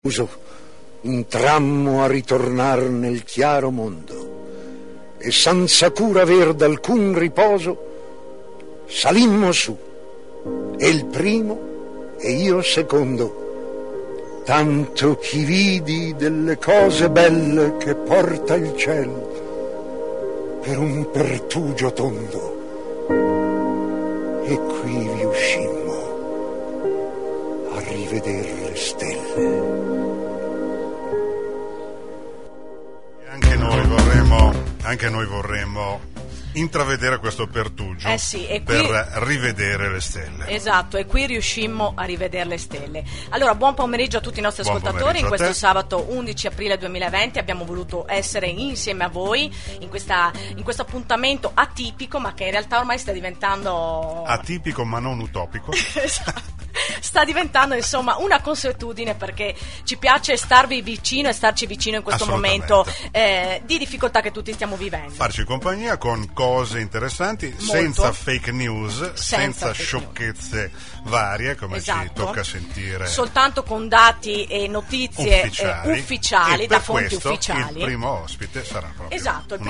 Intrammo a ritornar nel chiaro mondo e senza cura aver d'alcun riposo salimmo su, e il primo e io secondo, tanto chi vidi delle cose belle che porta il ciel per un pertugio tondo, e qui vi uscimmo a rivedere le stelle. Anche noi vorremmo intravedere questo pertugio sì, e per qui... rivedere le stelle. Esatto, e qui riuscimmo a rivedere le stelle. Allora, buon pomeriggio a tutti i nostri ascoltatori. In questo sabato 11 aprile 2020 abbiamo voluto essere insieme a voi in questo appuntamento atipico, ma che in realtà ormai sta diventando atipico ma non utopico. Esatto. Sta diventando insomma una consuetudine, perché ci piace starvi vicino e starci vicino in questo momento di difficoltà che tutti stiamo vivendo. Farci compagnia con cose interessanti, molto. Senza fake news, senza sciocchezze varie come esatto. Ci tocca sentire, soltanto con dati e notizie ufficiali da fonti ufficiali. Il primo ospite sarà proprio il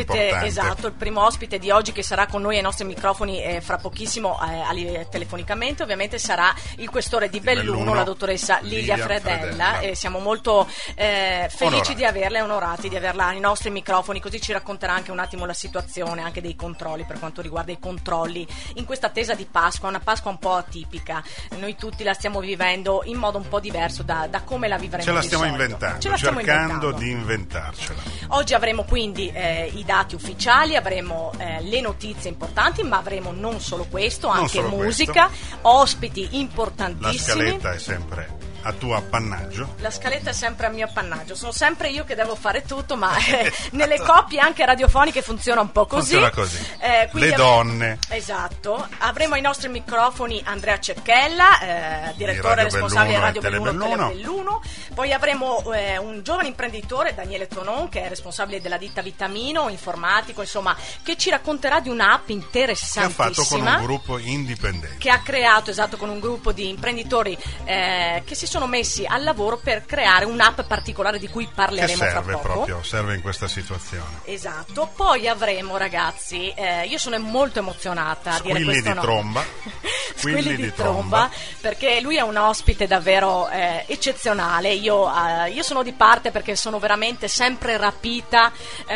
primo ospite di oggi, che sarà con noi ai nostri microfoni fra pochissimo telefonicamente, ovviamente sarà il questore di Belluno, la dottoressa Lilia Fredella. Siamo molto felici di averla e onorati di averla ai nostri microfoni, così ci racconterà anche un attimo la situazione anche dei controlli, per quanto riguarda i controlli in questa attesa di Pasqua, una Pasqua un po' atipica. Noi tutti la stiamo vivendo in modo un po' diverso da come la vivremo. Ce la stiamo inventando, cercando di inventarcela. Oggi avremo quindi i dati ufficiali, avremo le notizie importanti, ma avremo non solo questo, anche musica, ospiti importantissimi. La scaletta è sempre a tuo appannaggio. La scaletta è sempre a mio appannaggio. Sono sempre io che devo fare tutto, ma nelle coppie anche radiofoniche funziona un po' così. Funziona così. Le donne. Esatto. Avremo ai nostri microfoni Andrea Cecchella, direttore responsabile di Radio Belluno. Poi avremo un giovane imprenditore, Daniele Tonon, che è responsabile della ditta Vitamino, informatico, insomma, che ci racconterà di un'app interessantissima. Che ha fatto con un gruppo indipendente. Che ha creato, con un gruppo di imprenditori che si sono messi al lavoro per creare un'app particolare di cui parleremo fra poco. Serve in questa situazione. Esatto. Poi avremo, ragazzi, io sono molto emozionata a dire questo nome. Squilli di tromba, perché lui è un ospite davvero eccezionale. Io sono di parte, perché sono veramente sempre rapita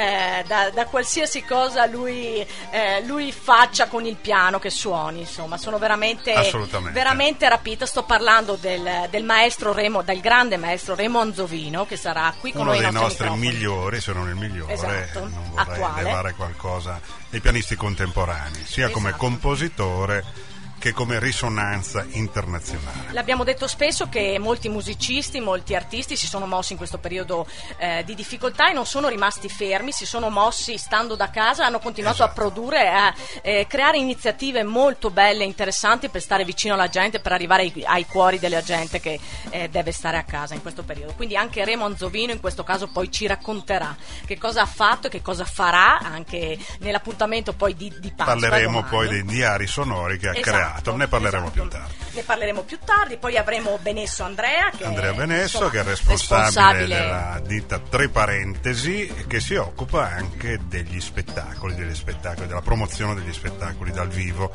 da qualsiasi cosa lui faccia con il piano, che suoni, insomma, sono veramente rapita. Sto parlando del grande maestro Remo Anzovino, che sarà qui con noi. Uno dei nostri migliori, se non il migliore, esatto, non vorrei attuale. Levare qualcosa dei pianisti contemporanei, sia come compositore che come risonanza internazionale. L'abbiamo detto spesso che molti musicisti, molti artisti si sono mossi in questo periodo di difficoltà e non sono rimasti fermi, si sono mossi stando da casa, hanno continuato a produrre, a creare iniziative molto belle e interessanti per stare vicino alla gente, per arrivare ai cuori della gente che deve stare a casa in questo periodo. Quindi anche Remo Anzovino in questo caso poi ci racconterà che cosa ha fatto e che cosa farà anche nell'appuntamento poi di Pasqua. Parleremo poi dei diari sonori che ha creato. Ne parleremo più tardi. Poi avremo Andrea Benesso, che è responsabile della ditta Tre Parentesi, che si occupa anche degli spettacoli, della promozione degli spettacoli dal vivo.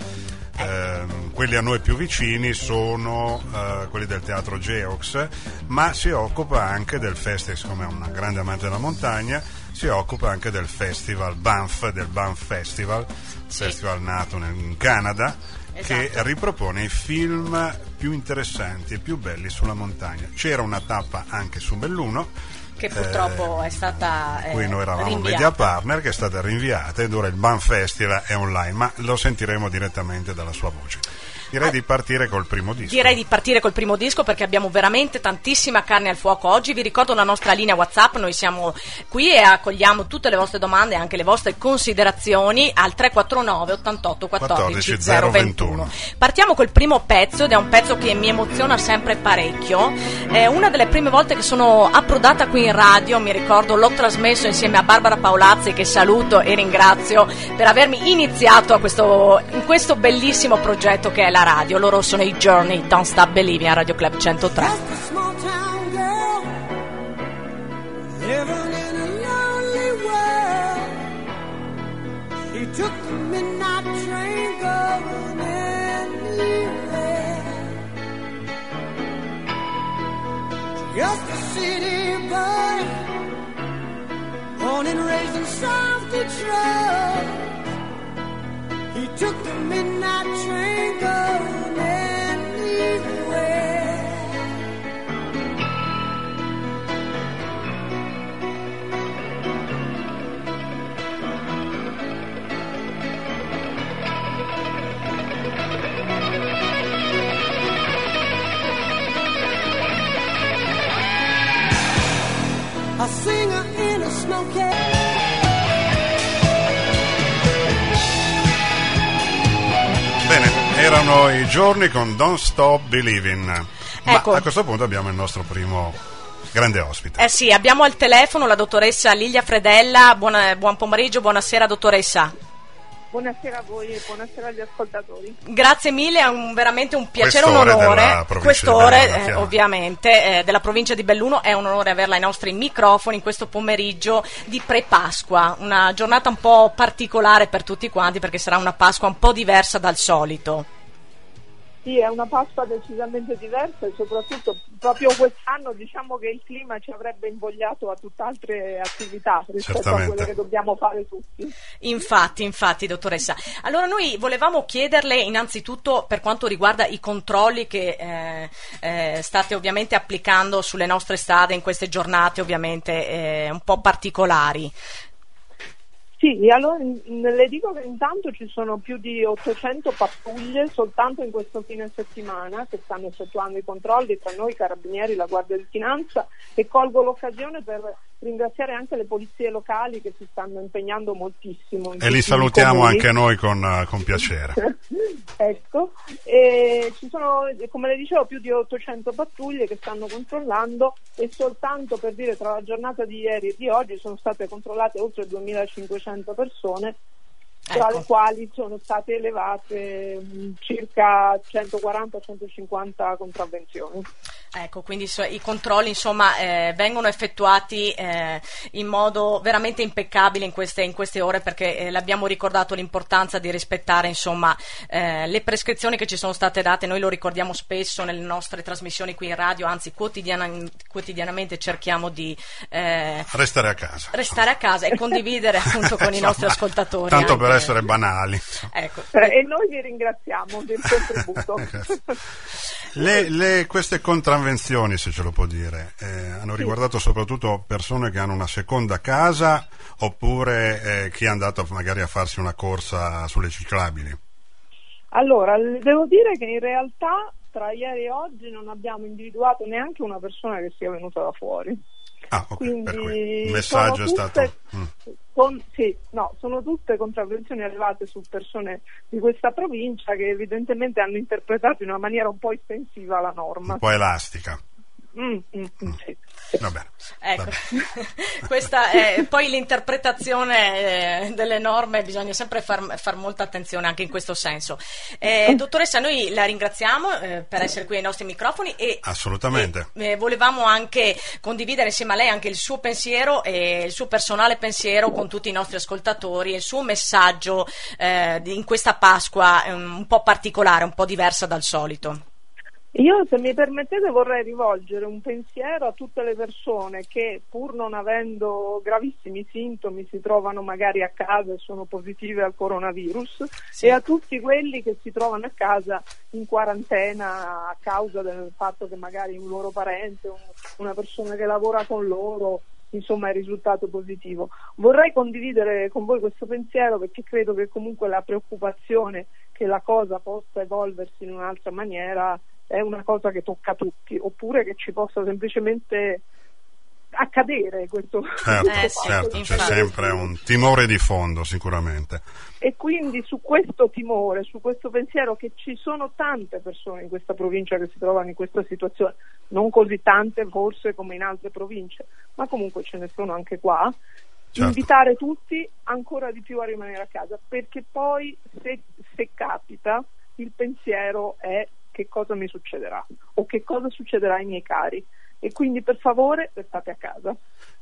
Quelli a noi più vicini sono quelli del Teatro Geox, ma si occupa anche del festival, come è una grande amante della montagna, si occupa anche del festival Banff, del Banff Festival, festival nato in Canada, che ripropone i film più interessanti e più belli sulla montagna. C'era una tappa anche su Belluno, che purtroppo è stata qui noi eravamo rinviata. Media Partner, che è stata rinviata, ed ora il Banff Festival è online, ma lo sentiremo direttamente dalla sua voce. Direi di partire col primo disco. Perché abbiamo veramente tantissima carne al fuoco oggi. Vi ricordo la nostra linea WhatsApp, noi siamo qui e accogliamo tutte le vostre domande e anche le vostre considerazioni al 349 88 14 021. Partiamo col primo pezzo, ed è un pezzo che mi emoziona sempre parecchio. È una delle prime volte che sono approdata qui in radio, mi ricordo, l'ho trasmesso insieme a Barbara Paolazzi, che saluto e ringrazio per avermi iniziato in questo bellissimo progetto che è la radio. Loro sono i Journey, Don't Stop Believing a Radio Club 103. took the midnight train going anywhere. Just a city boy, born and raised in South Detroit. He took the midnight train going anywhere. A singer in a smoky. Bene, erano i giorni con Don't Stop Believing. Ecco. Ma a questo punto abbiamo il nostro primo grande ospite. Sì, abbiamo al telefono la dottoressa Lilia Fredella. Buon pomeriggio, buonasera dottoressa. Buonasera a voi e buonasera agli ascoltatori. Grazie mille, è veramente un piacere, un onore. Quest'ore, ovviamente, della provincia di Belluno, è un onore averla ai nostri microfoni in questo pomeriggio di pre-Pasqua. Una giornata un po' particolare per tutti quanti perché sarà una Pasqua un po' diversa dal solito. Sì, è una Pasqua decisamente diversa e soprattutto proprio quest'anno diciamo che il clima ci avrebbe invogliato a tutt'altre attività rispetto a quelle che dobbiamo fare tutti. Infatti, dottoressa. Allora noi volevamo chiederle innanzitutto per quanto riguarda i controlli che state ovviamente applicando sulle nostre strade in queste giornate ovviamente un po' particolari. Sì, allora le dico che intanto ci sono più di 800 pattuglie soltanto in questo fine settimana che stanno effettuando i controlli tra noi, Carabinieri, la Guardia di Finanza, e colgo l'occasione per ringraziare anche le polizie locali che si stanno impegnando moltissimo. E li salutiamo anche noi con piacere. Ecco, e ci sono, come le dicevo, più di 800 pattuglie che stanno controllando e soltanto per dire tra la giornata di ieri e di oggi sono state controllate oltre 2500 persone, tra le quali sono state elevate circa 140-150 contravvenzioni. Ecco, quindi i controlli insomma vengono effettuati in modo veramente impeccabile in queste ore perché l'abbiamo ricordato l'importanza di rispettare insomma le prescrizioni che ci sono state date. Noi lo ricordiamo spesso nelle nostre trasmissioni qui in radio, anzi quotidianamente cerchiamo di restare a casa e condividere appunto con i nostri ascoltatori. Tanto per essere banali. Ecco. E noi vi ringraziamo del contributo. Queste contravvenzioni, se ce lo può dire, hanno riguardato soprattutto persone che hanno una seconda casa oppure chi è andato magari a farsi una corsa sulle ciclabili? Allora, devo dire che in realtà tra ieri e oggi non abbiamo individuato neanche una persona che sia venuta da fuori. Ah, ok, quindi per cui il messaggio è stato... sono tutte contravvenzioni elevate su persone di questa provincia che evidentemente hanno interpretato in una maniera un po' estensiva la norma. Un po' elastica. Sì. Va bene. Ecco. Questa è poi l'interpretazione delle norme, bisogna sempre far molta attenzione anche in questo senso. Dottoressa, noi la ringraziamo per essere qui ai nostri microfoni e assolutamente volevamo anche condividere insieme a lei anche il suo pensiero e il suo personale pensiero con tutti i nostri ascoltatori e il suo messaggio in questa Pasqua un po' particolare, un po' diversa dal solito. Io, se mi permettete, vorrei rivolgere un pensiero a tutte le persone che, pur non avendo gravissimi sintomi, si trovano magari a casa e sono positive al coronavirus, e a tutti quelli che si trovano a casa in quarantena a causa del fatto che magari un loro parente, una persona che lavora con loro, insomma, è risultato positivo. Vorrei condividere con voi questo pensiero perché credo che comunque la preoccupazione che la cosa possa evolversi in un'altra maniera è una cosa che tocca a tutti, oppure che ci possa semplicemente accadere questo. Certo, c'è sempre un timore di fondo sicuramente. E quindi su questo timore, su questo pensiero che ci sono tante persone in questa provincia che si trovano in questa situazione, non così tante forse come in altre province, ma comunque ce ne sono anche qua, invitare tutti ancora di più a rimanere a casa, perché poi se capita il pensiero è che cosa mi succederà o che cosa succederà ai miei cari, e quindi per favore restate a casa.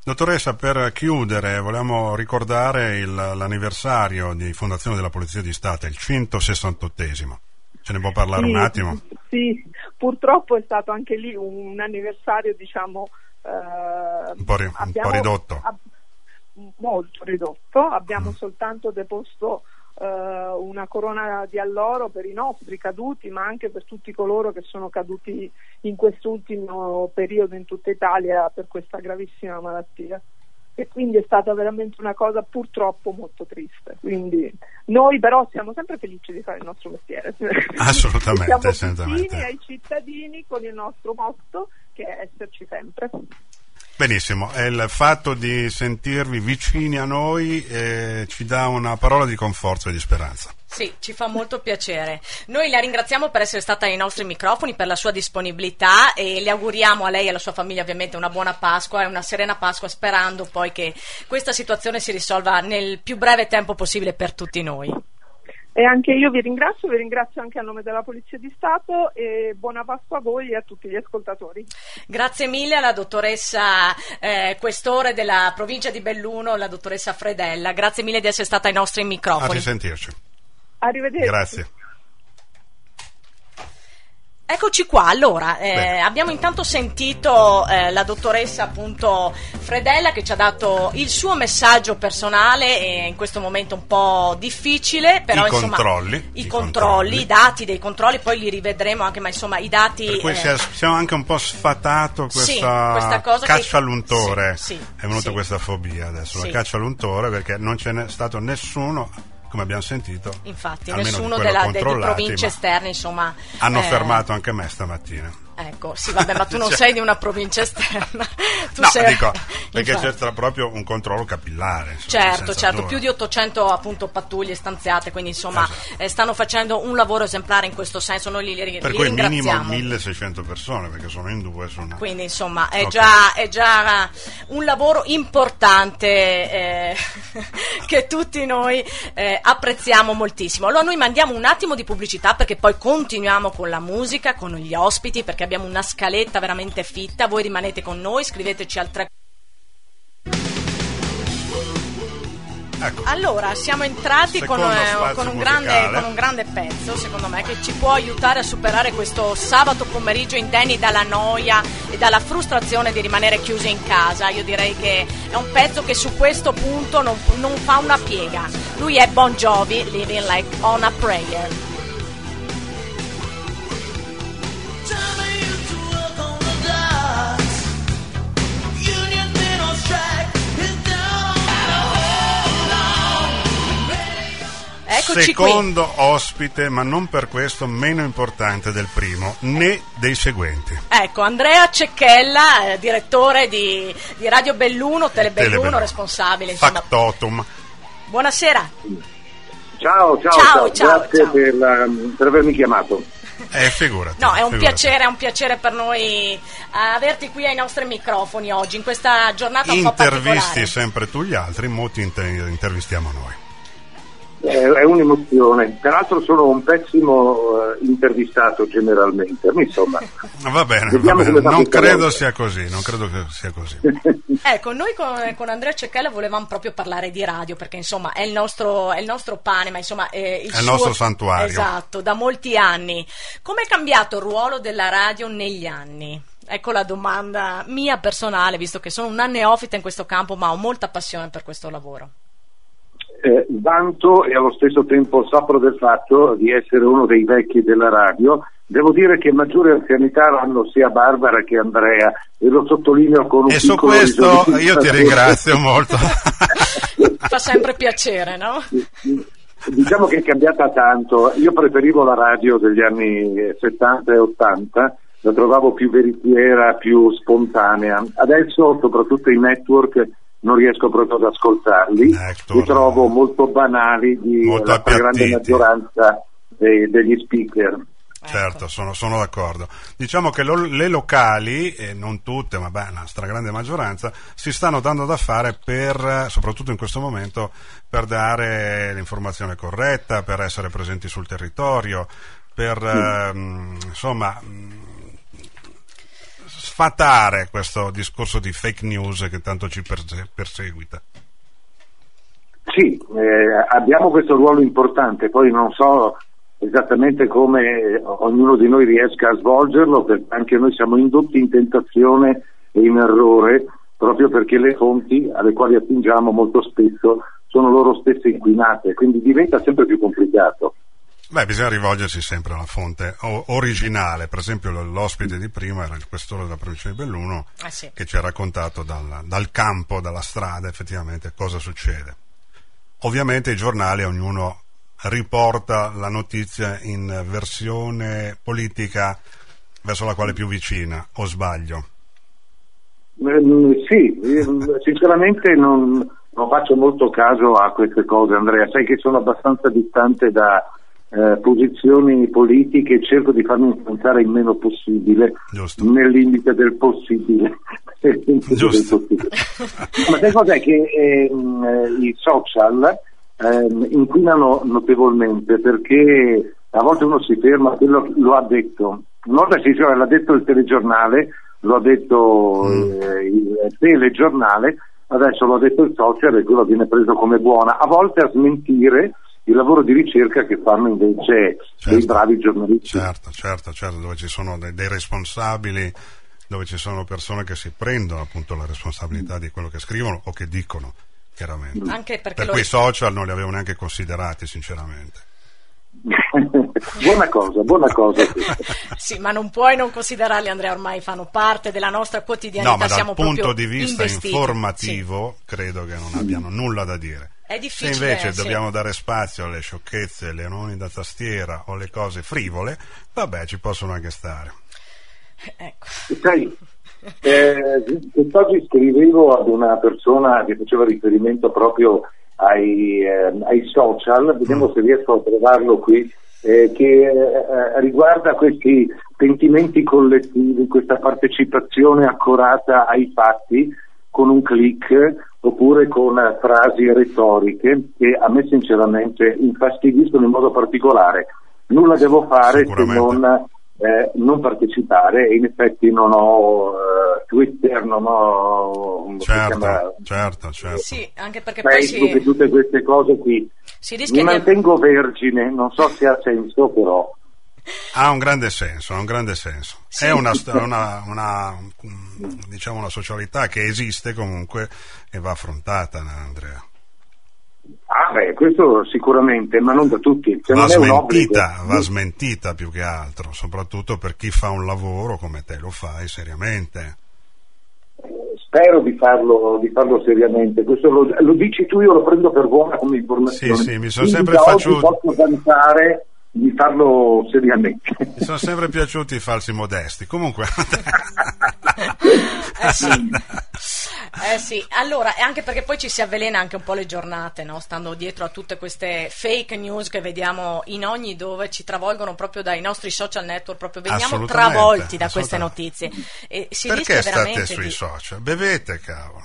Dottoressa, per chiudere vogliamo ricordare l'anniversario di fondazione della Polizia di Stato, il 168esimo. Ce ne può parlare un attimo? Sì, purtroppo è stato anche lì un anniversario, diciamo, un po' ridotto. Molto ridotto. Abbiamo soltanto deposto una corona di alloro per i nostri caduti, ma anche per tutti coloro che sono caduti in quest'ultimo periodo in tutta Italia per questa gravissima malattia. E quindi è stata veramente una cosa purtroppo molto triste. Quindi noi però siamo sempre felici di fare il nostro mestiere. Assolutamente, siamo vicini ai cittadini con il nostro motto, che è esserci sempre. Benissimo, e il fatto di sentirvi vicini a noi ci dà una parola di conforto e di speranza. Sì, ci fa molto piacere. Noi la ringraziamo per essere stata ai nostri microfoni, per la sua disponibilità, e le auguriamo a lei e alla sua famiglia ovviamente una buona Pasqua e una serena Pasqua, sperando poi che questa situazione si risolva nel più breve tempo possibile per tutti noi. E anche io vi ringrazio anche a nome della Polizia di Stato, e buona Pasqua a voi e a tutti gli ascoltatori. Grazie mille alla dottoressa questore della provincia di Belluno, la dottoressa Fredella. Grazie mille di essere stata ai nostri microfoni. A risentirci. Arrivederci. Grazie. Eccoci qua, allora, abbiamo intanto sentito la dottoressa appunto Fredella, che ci ha dato il suo messaggio personale in questo momento un po' difficile, però i controlli, i dati dei controlli, poi li rivedremo anche, ma insomma i dati... Per cui siamo anche un po' sfatato questa cosa caccia all'untore, è venuta questa fobia adesso, la caccia all'untore, perché non ce n'è stato nessuno, come abbiamo sentito, infatti nessuno delle province esterne, insomma, hanno fermato anche me stamattina. Ecco, sì, vabbè, ma tu non sei di una provincia esterna. Dico, perché c'è proprio un controllo capillare. Insomma, certo, più di 800 appunto pattuglie stanziate, quindi insomma stanno facendo un lavoro esemplare in questo senso, noi li ringraziamo. Per cui minimo 1600 persone, perché sono in due. Quindi insomma è già un lavoro importante che tutti noi apprezziamo moltissimo. Allora noi mandiamo un attimo di pubblicità, perché poi continuiamo con la musica, con gli ospiti, perché abbiamo una scaletta veramente fitta. Voi rimanete con noi, scriveteci al 3. Ecco. Allora, siamo entrati con un grande pezzo, secondo me, che ci può aiutare a superare questo sabato pomeriggio indenni dalla noia e dalla frustrazione di rimanere chiusi in casa. Io direi che è un pezzo che su questo punto non fa una piega. Lui è Bon Jovi, Living Like on a Prayer. Eccoci secondo qui. Ospite, ma non per questo meno importante del primo, né dei seguenti. Ecco, Andrea Cecchella, direttore di Radio Belluno, Telebelluno, responsabile, insomma. Factotum. Buonasera. Ciao. Grazie per avermi chiamato. Figurati. No, è un piacere per noi averti qui ai nostri microfoni oggi, in questa giornata un po' particolare. Intervisti sempre tu gli altri, molti intervistiamo noi. È un'emozione, peraltro sono un pessimo intervistato generalmente, insomma. Va bene. Non credo sia così. Ecco, noi con Andrea Cecchella volevamo proprio parlare di radio, perché insomma è il nostro pane, ma insomma è il nostro santuario. Esatto, da molti anni. Come è cambiato il ruolo della radio negli anni? Ecco la domanda mia personale, visto che sono una neofita in questo campo, ma ho molta passione per questo lavoro. Vanto e allo stesso tempo soffro del fatto di essere uno dei vecchi della radio. Devo dire che maggiore anzianità hanno sia Barbara che Andrea, e lo sottolineo con un piccolo riso. E su questo io ti ringrazio molto. Fa sempre piacere, no? Diciamo che è cambiata tanto. Io preferivo la radio degli anni 70 e 80, la trovavo più veritiera, più spontanea. Adesso, soprattutto i network, non riesco proprio ad ascoltarli, li trovo molto banali la grande maggioranza degli speaker. Certo, sono d'accordo. Diciamo che le locali, non tutte, ma la stragrande maggioranza, si stanno dando da fare soprattutto in questo momento, per dare l'informazione corretta, per essere presenti sul territorio, per insomma sfatare questo discorso di fake news che tanto ci perseguita? Sì, abbiamo questo ruolo importante, poi non so esattamente come ognuno di noi riesca a svolgerlo, perché anche noi siamo indotti in tentazione e in errore, proprio perché le fonti alle quali attingiamo molto spesso sono loro stesse inquinate, quindi diventa sempre più complicato. Bisogna rivolgersi sempre alla fonte originale. Per esempio l'ospite di prima era il questore della provincia di Belluno, sì, che ci ha raccontato dal campo, dalla strada, effettivamente cosa succede. Ovviamente i giornali, ognuno riporta la notizia in versione politica verso la quale è più vicina, o sbaglio? Sì, sinceramente non faccio molto caso a queste cose, Andrea, sai che sono abbastanza distante da posizioni politiche e cerco di farmi influenzare il meno possibile. Giusto. Nel limite del possibile. Giusto. Ma sai cos'è? Che i social inquinano notevolmente, perché a volte uno si ferma, quello lo ha detto, non l'ha detto il telegiornale, lo ha detto il telegiornale, adesso lo ha detto il social e quello viene preso come buona, a volte a smentire il lavoro di ricerca che fanno invece dei bravi giornalisti. Certo, dove ci sono dei responsabili, dove ci sono persone che si prendono appunto la responsabilità di quello che scrivono o che dicono, chiaramente. Anche perché per quei social non li avevo neanche considerati, sinceramente. buona cosa. Sì, ma non puoi non considerarli, Andrea, ormai fanno parte della nostra quotidianità. No, ma siamo dal punto di proprio vista investiti. informativo, sì, credo che non abbiano nulla da dire. È difficile. Se invece dobbiamo dare spazio alle sciocchezze, alle leoni da tastiera o alle cose frivole, vabbè, ci possono anche stare. Ecco. Sai, quest'oggi scrivevo ad una persona che faceva riferimento proprio ai social, vediamo se riesco a trovarlo qui, che riguarda questi sentimenti collettivi, questa partecipazione accurata ai fatti con un click oppure con frasi retoriche che a me sinceramente infastidiscono in modo particolare. Nulla devo fare se non partecipare, e in effetti non ho Twitter, non ho certo. Sì, anche perché Facebook poi e tutte queste cose qui. Mi mantengo vergine, non so se ha senso, però ha un grande senso. Sì. È una socialità che esiste comunque e va affrontata, Andrea. Questo sicuramente, ma non da tutti. Va smentita più che altro, soprattutto per chi fa un lavoro come te lo fai seriamente. Spero di farlo seriamente. Questo lo dici tu, io lo prendo per buona come informazione. Sì, mi sono sempre piaciuti. Posso pensare di farlo seriamente. Mi sono sempre piaciuti i falsi modesti. Comunque. Sì, allora, e anche perché poi ci si avvelena anche un po' le giornate, no? Stando dietro a tutte queste fake news che vediamo in ogni dove, ci travolgono proprio dai nostri social network, proprio veniamo travolti da queste notizie. E si perché state sui social? Bevete, cavolo.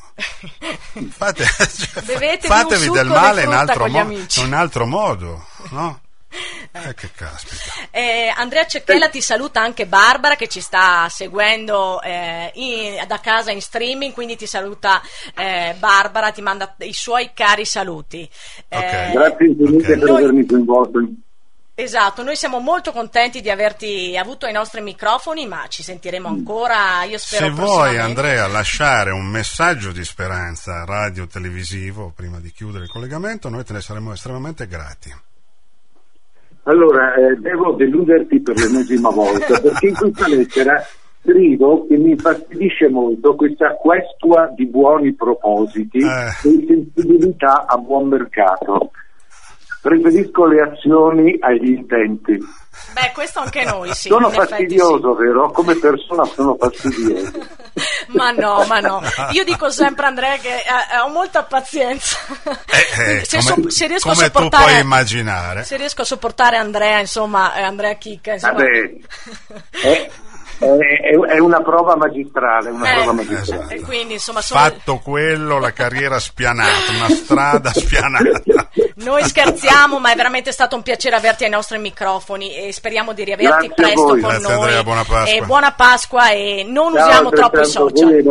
Bevetevi fatevi un del succo male di frutta in un altro modo, no? Che caspita. Andrea Cecchella ti saluta, anche Barbara che ci sta seguendo da casa in streaming, quindi ti saluta Barbara, ti manda i suoi cari saluti. Grazie infinite per avermi coinvolto. Esatto, noi siamo molto contenti di averti avuto ai nostri microfoni, ma ci sentiremo ancora, io spero. Se vuoi, Andrea, lasciare un messaggio di speranza radio-televisivo prima di chiudere il collegamento, noi te ne saremo estremamente grati. Allora, devo deluderti per l'ennesima volta, perché in questa lettera scrivo che mi infastidisce molto questa questua di buoni propositi e sensibilità a buon mercato. Preferisco le azioni agli intenti. Questo anche noi, sì. Sono fastidioso, sì. Vero? Come persona sono fastidioso. Ma no. Io dico sempre, Andrea, che ho molta pazienza. Se riesco a sopportare, tu puoi immaginare. Se riesco a sopportare Andrea, insomma, Andrea Chicca, insomma. È una prova magistrale, E quindi, insomma, fatto quello, la carriera spianata, una strada spianata. Noi scherziamo, ma è veramente stato un piacere averti ai nostri microfoni e speriamo di riaverti presto con Grazie, noi. Andrea, buona Pasqua. E buona Pasqua, e non usiamo troppo i social.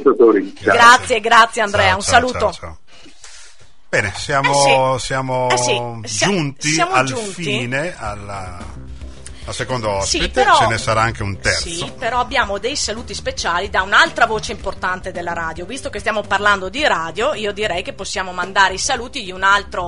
Grazie Andrea, un saluto. Ciao. Bene, siamo giunti al fine, al secondo ospite, però, ce ne sarà anche un terzo. Sì, però abbiamo dei saluti speciali da un'altra voce importante della radio. Visto che stiamo parlando di radio, io direi che possiamo mandare i saluti di un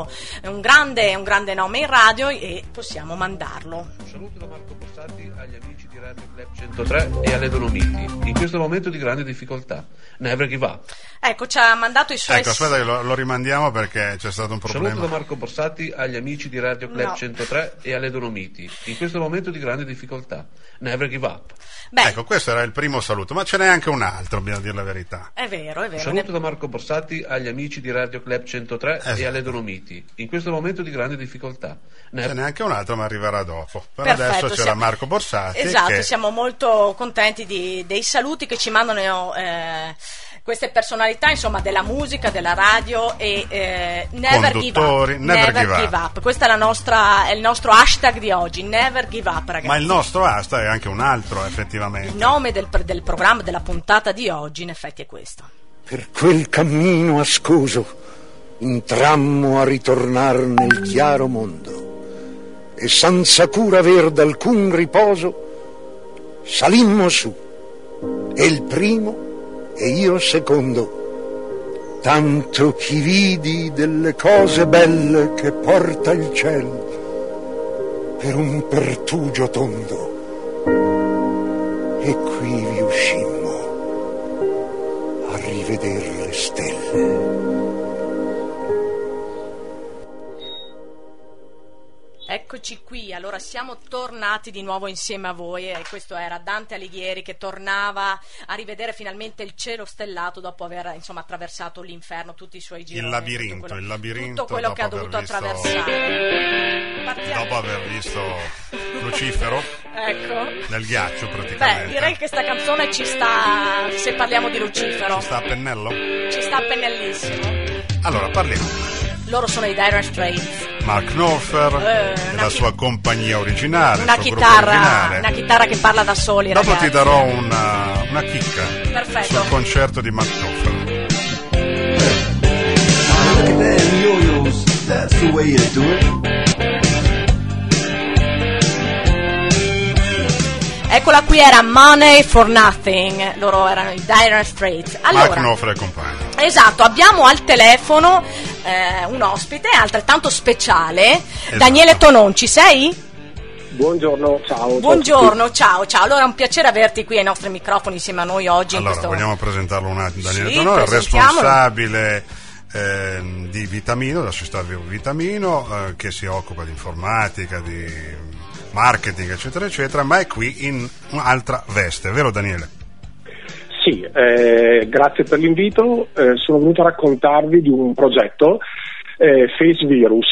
grande nome in radio, e possiamo mandarlo. Un saluto da Marco Borsati agli amici di Radio Club 103 e alle Dolomiti, in questo momento di grande difficoltà. Never give up. Ecco, ci ha mandato i suoi... Ecco, aspetta che lo rimandiamo perché c'è stato un problema. Saluto da Marco Borsati agli amici di Radio Club 103 e alle Dolomiti, in questo momento di grande difficoltà. Never give up. Ecco, questo era il primo saluto, ma ce n'è anche un altro, dobbiamo dire la verità. È vero. Saluto da Marco Borsati agli amici di Radio Club 103 e alle Dolomiti, in questo momento di grande difficoltà. Ce n'è anche un altro, ma arriverà dopo. Per Perfetto, adesso c'era Marco Borsati. Esatto, siamo molto contenti dei saluti che ci mandano queste personalità, insomma, della musica, della radio, e never give up. Questo è il nostro hashtag di oggi, never give up, ragazzi. Ma il nostro hashtag è anche un altro, effettivamente. Il nome del programma, della puntata di oggi, in effetti, è questo. Per quel cammino ascoso intrammo a ritornar nel chiaro mondo, e senza cura aver d'alcun riposo salimmo su, e il primo e io secondo, tanto chi vidi delle cose belle che porta il ciel per un pertugio tondo, e qui vi uscimmo a riveder le stelle. Eccoci qui, allora siamo tornati di nuovo insieme a voi, e questo era Dante Alighieri che tornava a rivedere finalmente il cielo stellato dopo aver, insomma, attraversato l'inferno, tutti i suoi giri, il labirinto tutto quello che ha dovuto attraversare. Dopo aver visto Lucifero, ecco, nel ghiaccio praticamente. Direi che questa canzone ci sta, se parliamo di Lucifero, ci sta a pennello? Ci sta a pennellissimo. Allora, parliamo. Loro sono i Dire Straits. Mark Knopfler, la sua compagnia originale, una chitarra che parla da soli. Dopo ragazzi, ti darò una chicca. Perfetto. Sul concerto di Mark Knopfler. Look at them yo-yos, that's the way you do it. Eccola qui, era Money for Nothing, loro erano i Dire Straits. Allora, Mark Knopfler e compagni. Esatto, abbiamo al telefono un ospite altrettanto speciale, esatto. Daniele Tonon, ci sei? Buongiorno, ciao. Buongiorno, ciao. Allora è un piacere averti qui ai nostri microfoni insieme a noi oggi. Allora, vogliamo presentarlo un attimo. Daniele Tonon è responsabile di Vitamino, della società Vitamino, che si occupa di informatica, di marketing, eccetera, eccetera, ma è qui in un'altra veste, vero Daniele? Sì, grazie per l'invito. Sono venuto a raccontarvi di un progetto, Face Virus,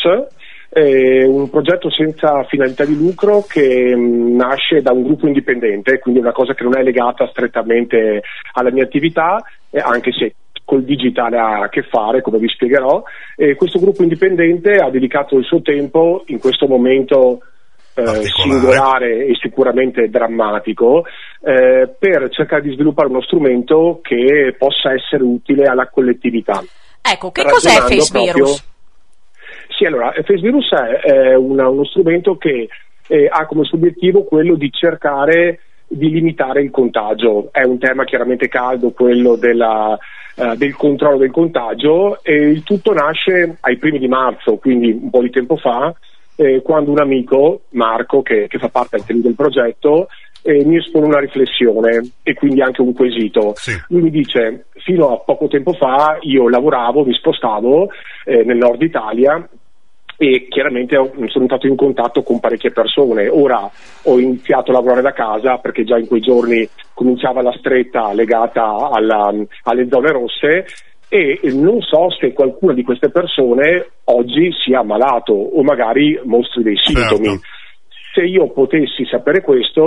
un progetto senza finalità di lucro che nasce da un gruppo indipendente, quindi una cosa che non è legata strettamente alla mia attività, anche se col digitale ha a che fare, come vi spiegherò. Questo gruppo indipendente ha dedicato il suo tempo in questo momento singolare e sicuramente drammatico, per cercare di sviluppare uno strumento che possa essere utile alla collettività. Ecco, che cos'è Face Virus? Sì, allora, Face Virus è uno strumento che ha come suo obiettivo quello di cercare di limitare il contagio. È un tema chiaramente caldo, quello del controllo del contagio, e il tutto nasce ai primi di marzo, quindi un po' di tempo fa, quando un amico, Marco, che fa parte anche lui del progetto, mi espone una riflessione e quindi anche un quesito. Sì. Lui mi dice: fino a poco tempo fa io lavoravo, mi spostavo nel nord Italia, e chiaramente sono entrato in contatto con parecchie persone. Ora ho iniziato a lavorare da casa, perché già in quei giorni cominciava la stretta legata alle zone rosse, e non so se qualcuna di queste persone oggi sia ammalato o magari mostri dei sintomi. Certo. Se io potessi sapere questo,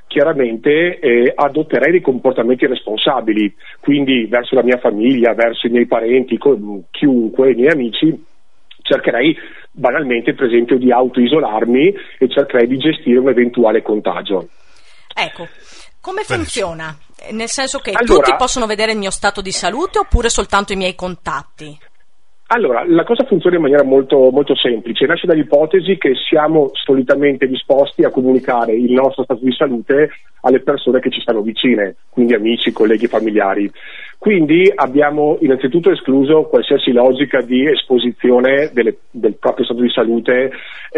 chiaramente adotterei dei comportamenti responsabili, quindi verso la mia famiglia, verso i miei parenti, chiunque, i miei amici, cercherei banalmente per esempio di autoisolarmi e cercherei di gestire un eventuale contagio. Ecco, come funziona? Nel senso che tutti possono vedere il mio stato di salute oppure soltanto i miei contatti? Allora, la cosa funziona in maniera molto, molto semplice, nasce dall'ipotesi che siamo solitamente disposti a comunicare il nostro stato di salute alle persone che ci stanno vicine, quindi amici, colleghi, familiari. Quindi abbiamo innanzitutto escluso qualsiasi logica di esposizione del proprio stato di salute,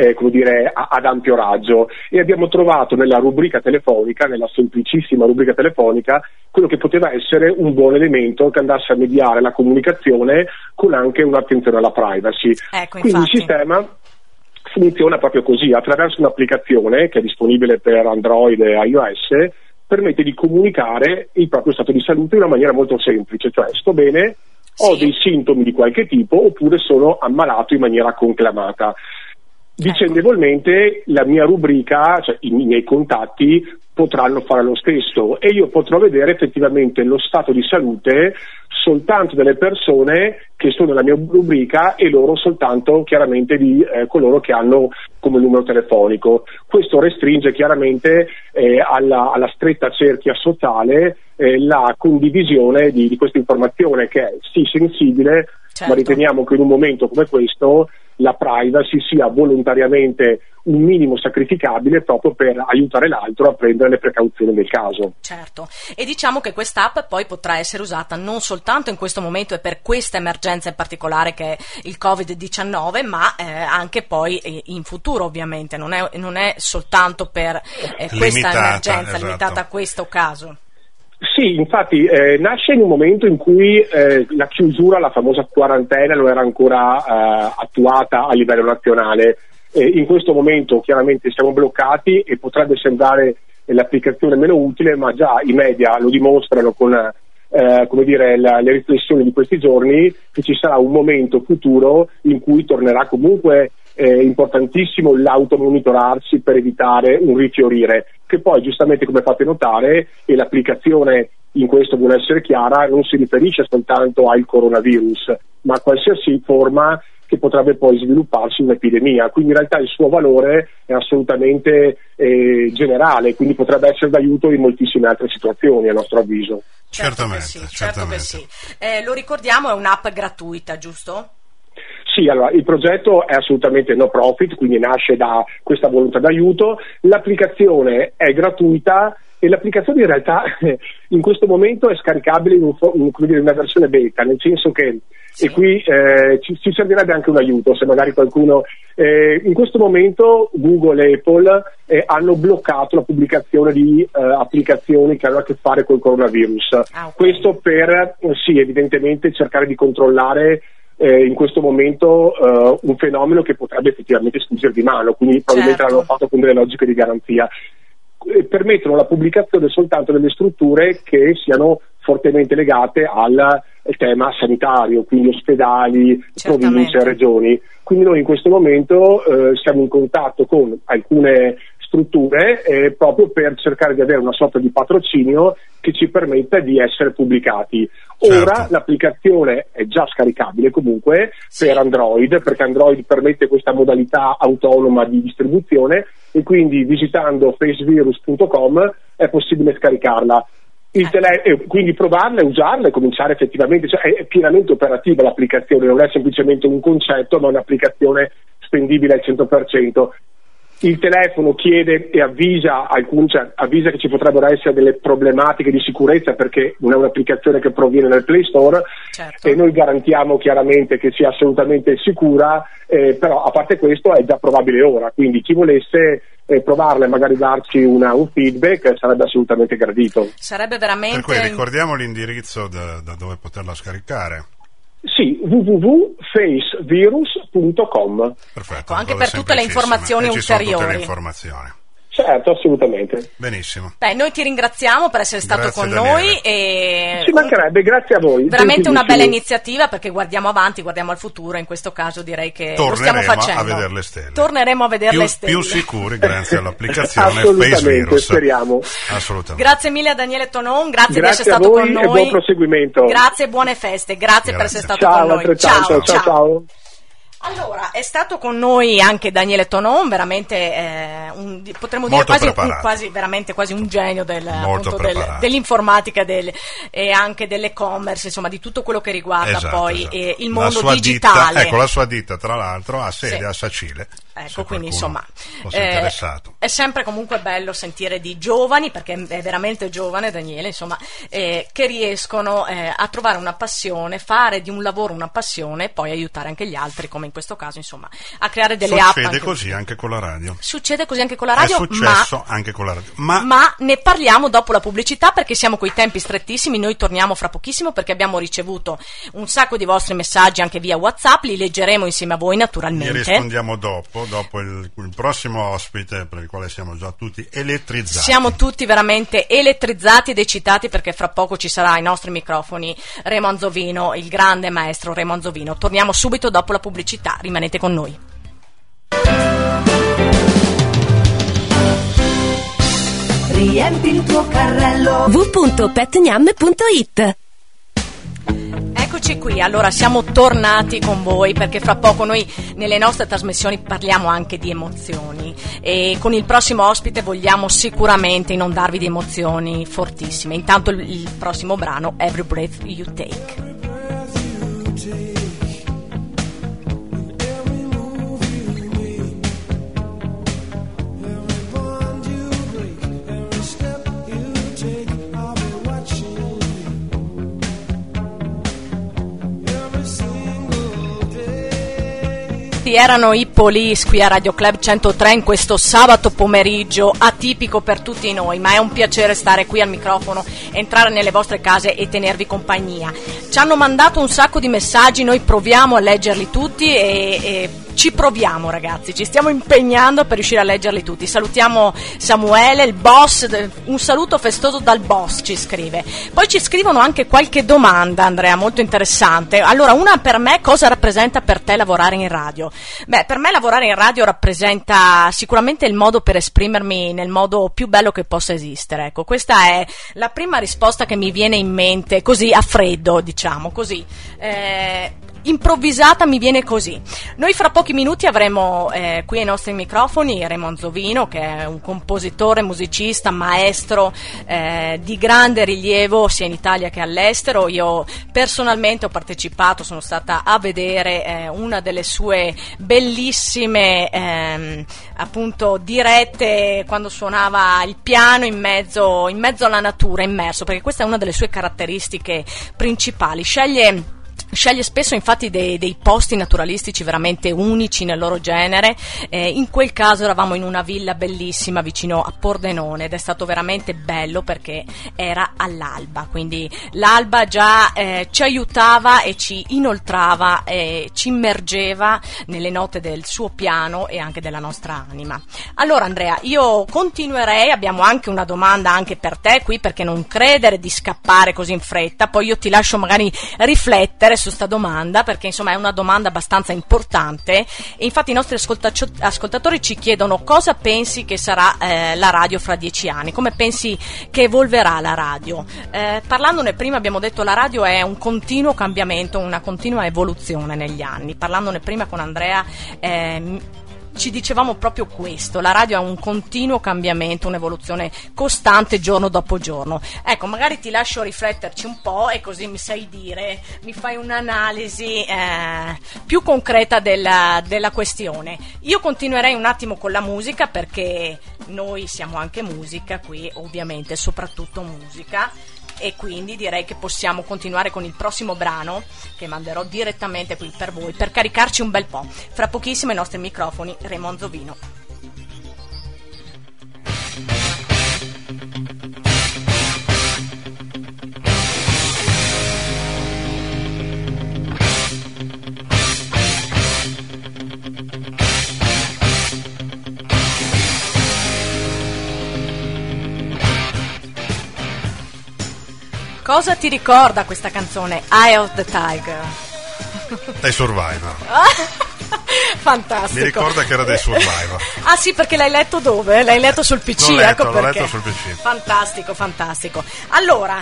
ad ampio raggio, e abbiamo trovato nella rubrica telefonica, nella semplicissima rubrica telefonica, quello che poteva essere un buon elemento che andasse a mediare la comunicazione con anche un'attenzione alla privacy. Quindi il sistema funziona proprio così, attraverso un'applicazione che è disponibile per Android e iOS, permette di comunicare il proprio stato di salute in una maniera molto semplice, cioè sto bene, ho dei sintomi di qualche tipo oppure sono ammalato in maniera conclamata. Vicendevolmente la mia rubrica, cioè i miei contatti, potranno fare lo stesso e io potrò vedere effettivamente lo stato di salute soltanto delle persone che sono nella mia rubrica e loro soltanto chiaramente di coloro che hanno come numero telefonico. Questo restringe chiaramente alla stretta cerchia sociale la condivisione di questa informazione che è sì sensibile, ma riteniamo che in un momento come questo la privacy sia volontariamente un minimo sacrificabile proprio per aiutare l'altro a prendere le precauzioni del caso. Certo, e diciamo che quest'app poi potrà essere usata non soltanto in questo momento e per questa emergenza in particolare che è il Covid-19, ma anche poi in futuro ovviamente, non è soltanto per questa emergenza, limitata a questo caso. Sì, infatti nasce in un momento in cui la chiusura, la famosa quarantena, non era ancora attuata a livello nazionale. In questo momento chiaramente siamo bloccati e potrebbe sembrare l'applicazione meno utile, ma già i media lo dimostrano con le riflessioni di questi giorni, che ci sarà un momento futuro in cui tornerà comunque importantissimo l'automonitorarsi per evitare un rifiorire, che poi giustamente, come fate notare, e l'applicazione in questo vuole essere chiara, non si riferisce soltanto al coronavirus, ma a qualsiasi forma che potrebbe poi svilupparsi un'epidemia, quindi in realtà il suo valore è assolutamente generale, quindi potrebbe essere d'aiuto in moltissime altre situazioni a nostro avviso. Certamente. Certo che sì. Lo ricordiamo, è un'app gratuita, giusto? Sì, allora il progetto è assolutamente no profit, quindi nasce da questa volontà d'aiuto, l'applicazione è gratuita e l'applicazione in realtà in questo momento è scaricabile in una versione beta, nel senso che e qui ci servirebbe anche un aiuto, se magari qualcuno in questo momento Google e Apple hanno bloccato la pubblicazione di applicazioni che hanno a che fare col coronavirus. Questo per evidentemente cercare di controllare in questo momento un fenomeno che potrebbe effettivamente sfuggire di mano, quindi probabilmente l'hanno fatto con delle logiche di garanzia. Permettono la pubblicazione soltanto delle strutture che siano fortemente legate al tema sanitario, quindi ospedali, province, regioni. Quindi noi in questo momento siamo in contatto con alcune strutture proprio per cercare di avere una sorta di patrocinio che ci permetta di essere pubblicati. Ora l'applicazione è già scaricabile comunque per Android, perché Android permette questa modalità autonoma di distribuzione e quindi visitando facevirus.com è possibile scaricarla. Quindi provarla e usarla e cominciare effettivamente, cioè è pienamente operativa l'applicazione, non è semplicemente un concetto ma un'applicazione spendibile al 100%. Il telefono chiede e avvisa che ci potrebbero essere delle problematiche di sicurezza perché non è un'applicazione che proviene dal Play Store e noi garantiamo chiaramente che sia assolutamente sicura, però a parte questo è già provabile ora, quindi chi volesse provarla e magari darci un feedback sarebbe assolutamente gradito. Sarebbe veramente... Per cui ricordiamo l'indirizzo da dove poterla scaricare. Sì, www.facevirus.com. Perfetto, anche per tutte le informazioni ulteriori. Certo, assolutamente. Benissimo. Beh, noi ti ringraziamo per essere stato con noi. E ci mancherebbe, grazie a voi. Veramente una bella iniziativa, perché guardiamo avanti, guardiamo al futuro. In questo caso direi che lo stiamo facendo. A vedere le stelle. Torneremo a vedere le stelle. Più sicuri grazie all'applicazione Face Virus. Speriamo. Assolutamente. Grazie mille a Daniele Tonon, grazie di essere stato con noi. E buon proseguimento. Grazie e buone feste, grazie per essere stato con noi. Ciao. Allora, è stato con noi anche Daniele Tonon, veramente potremmo dire quasi un genio dell'informatica e anche dell'e-commerce, insomma di tutto quello che riguarda il mondo digitale. La sua ditta tra l'altro ha sede a Sacile. Ecco, quindi insomma è sempre comunque bello sentire di giovani, perché è veramente giovane Daniele, insomma, che riescono a trovare una passione, fare di un lavoro una passione e poi aiutare anche gli altri, come in questo caso, insomma, a creare delle app. Succede così anche con la radio. Succede così anche con la radio. È successo anche con la radio. Ma ne parliamo dopo la pubblicità, perché siamo coi tempi strettissimi. Noi torniamo fra pochissimo, perché abbiamo ricevuto un sacco di vostri messaggi anche via WhatsApp, li leggeremo insieme a voi naturalmente. Li rispondiamo dopo il prossimo ospite, per il quale siamo già tutti elettrizzati. Siamo tutti veramente elettrizzati ed eccitati, perché fra poco ci sarà ai nostri microfoni Remo Anzovino, il grande maestro Remo Anzovino. Torniamo subito dopo la pubblicità, rimanete con noi. Riempi il tuo carrello www.petgnam.it. Eccoci qui, allora siamo tornati con voi, perché fra poco noi nelle nostre trasmissioni parliamo anche di emozioni, e con il prossimo ospite vogliamo sicuramente inondarvi di emozioni fortissime. Intanto il prossimo brano, Every Breath You Take. Erano i Police qui a Radio Club 103 in questo sabato pomeriggio atipico per tutti noi, ma è un piacere stare qui al microfono, entrare nelle vostre case e tenervi compagnia. Ci hanno mandato un sacco di messaggi, noi proviamo a leggerli tutti e ci proviamo, ragazzi, ci stiamo impegnando per riuscire a leggerli tutti. Salutiamo Samuele, il boss, un saluto festoso dal boss, ci scrive. Poi ci scrivono anche qualche domanda, Andrea, molto interessante. Allora, una per me: cosa rappresenta per te lavorare in radio? Beh, per me lavorare in radio rappresenta sicuramente il modo per esprimermi nel modo più bello che possa esistere. Ecco, questa è la prima risposta che mi viene in mente, così a freddo, diciamo, così. Improvvisata mi viene così. Noi fra pochi minuti avremo qui ai nostri microfoni Remo Anzovino, che è un compositore, musicista, maestro di grande rilievo sia in Italia che all'estero. Io personalmente ho partecipato, sono stata a vedere una delle sue bellissime appunto dirette quando suonava il piano in mezzo alla natura, immerso, perché questa è una delle sue caratteristiche principali. Sceglie spesso infatti dei posti naturalistici veramente unici nel loro genere. In quel caso eravamo in una villa bellissima vicino a Pordenone ed è stato veramente bello perché era all'alba, quindi l'alba già ci aiutava e ci inoltrava e ci immergeva nelle note del suo piano e anche della nostra anima. Allora Andrea, io continuerei, abbiamo anche una domanda anche per te qui, perché non credere di scappare così in fretta, poi io ti lascio magari riflettere su sta domanda, perché insomma è una domanda abbastanza importante e infatti i nostri ascoltatori ci chiedono: cosa pensi che sarà la radio fra 10 anni? Come pensi che evolverà la radio? Parlandone prima abbiamo detto la radio è un continuo cambiamento, una continua evoluzione negli anni. Parlandone prima con Andrea ci dicevamo proprio questo: la radio ha un continuo cambiamento, un'evoluzione costante giorno dopo giorno. Ecco, magari ti lascio rifletterci un po' e così mi fai un'analisi più concreta della questione. Io continuerei un attimo con la musica, perché noi siamo anche musica qui, ovviamente soprattutto musica, e quindi direi che possiamo continuare con il prossimo brano che manderò direttamente qui per voi, per caricarci un bel po'. Fra pochissimo ai nostri microfoni Remo Anzovino. Cosa ti ricorda questa canzone, Eye of the Tiger? Dai Survivor. Fantastico. Mi ricorda che era dei Survivor. Ah sì, perché l'hai letto dove? L'hai letto sul PC, l'ho letto sul PC. Fantastico. Allora,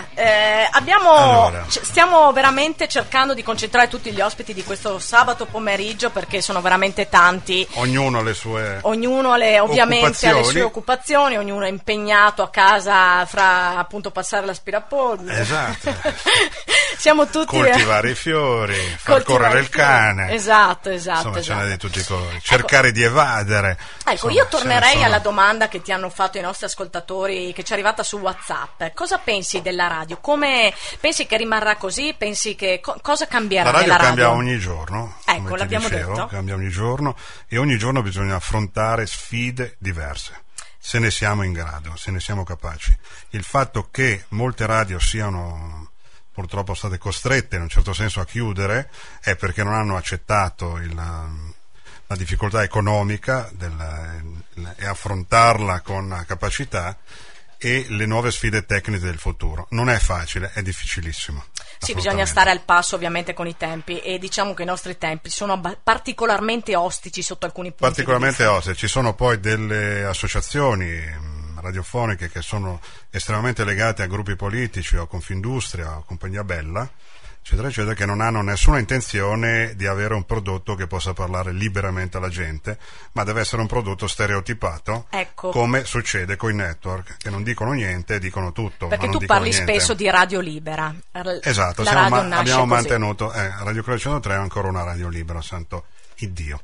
stiamo veramente cercando di concentrare tutti gli ospiti di questo sabato pomeriggio, perché sono veramente tanti. Ognuno alle sue ovviamente alle sue occupazioni, ognuno è impegnato a casa fra appunto passare l'aspirapolvere. Esatto. Siamo tutti coltivare i fiori, far correre il cane. Esatto. Insomma, ce n'è di tutti i colori. Cercare di evadere. Ecco, io tornerei alla domanda che ti hanno fatto i nostri ascoltatori, che ci è arrivata su WhatsApp. Cosa pensi della radio? Come pensi che rimarrà così? Pensi che cosa cambierà nella radio? La radio cambia ogni giorno. Ecco, l'abbiamo detto. Cambia ogni giorno e ogni giorno bisogna affrontare sfide diverse. Se ne siamo in grado, se ne siamo capaci. Il fatto che molte radio siano purtroppo state costrette in un certo senso a chiudere è perché non hanno accettato la difficoltà economica e affrontarla con capacità e le nuove sfide tecniche del futuro. Non è facile, è difficilissimo. Sì, bisogna stare al passo ovviamente con i tempi, e diciamo che i nostri tempi sono particolarmente ostici sotto alcuni punti particolarmente di vista. Ostici. Ci sono poi delle associazioni radiofoniche che sono estremamente legate a gruppi politici o a Confindustria o a Compagnia Bella, eccetera, che non hanno nessuna intenzione di avere un prodotto che possa parlare liberamente alla gente, ma deve essere un prodotto stereotipato, ecco, come succede con i network, che non dicono niente e dicono tutto. Perché ma non tu parli niente. Spesso di radio libera. Esatto, abbiamo mantenuto, Radio Club 103 è ancora una radio libera, santo Iddio.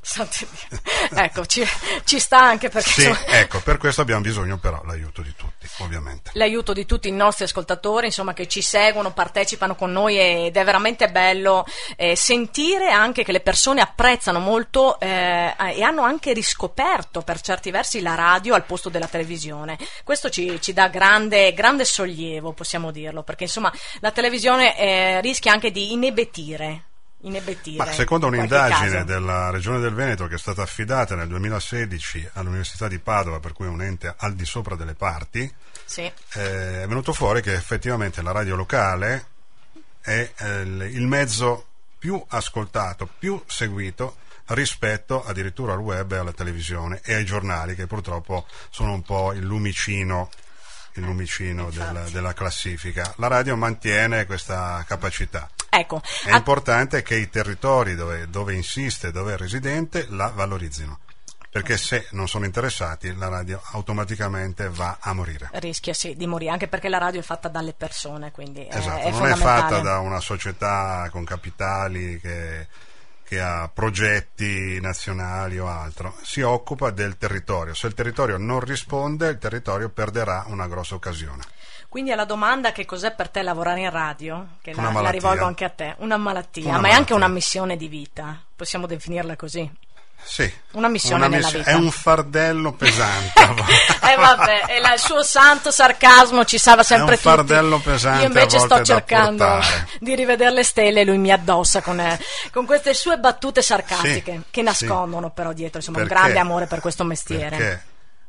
Ecco, ci sta anche perché sì, ecco, per questo abbiamo bisogno però l'aiuto di tutti, ovviamente. L'aiuto di tutti i nostri ascoltatori, insomma, che ci seguono, partecipano con noi, ed è veramente bello sentire anche che le persone apprezzano molto e hanno anche riscoperto per certi versi la radio al posto della televisione. Questo ci dà grande sollievo, possiamo dirlo, perché insomma la televisione rischia anche di inebetire. Ma secondo un'indagine della Regione del Veneto che è stata affidata nel 2016 all'Università di Padova, per cui è un ente al di sopra delle parti, sì, è venuto fuori che effettivamente la radio locale è il mezzo più ascoltato, più seguito rispetto addirittura al web e alla televisione e ai giornali, che purtroppo sono un po' il lumicino della classifica. La radio mantiene questa capacità. Ecco, è importante che i territori dove insiste, dove è residente, la valorizzino, perché se non sono interessati la radio automaticamente va a morire. Rischia sì di morire, anche perché la radio è fatta dalle persone, quindi esatto, è non è fatta da una società con capitali che ha progetti nazionali o altro, si occupa del territorio. Se il territorio non risponde, il territorio perderà una grossa occasione. Quindi alla domanda che cos'è per te lavorare in radio, che la rivolgo anche a te, una malattia, ma è anche una missione di vita, possiamo definirla così? Sì, una missione nella vita. È un fardello pesante. Vabbè, e il suo santo sarcasmo ci salva sempre tutti. È un fardello pesante. Io invece sto cercando di rivedere le stelle e lui mi addossa con queste sue battute sarcastiche, sì, che nascondono però dietro insomma un grande amore per questo mestiere. Perché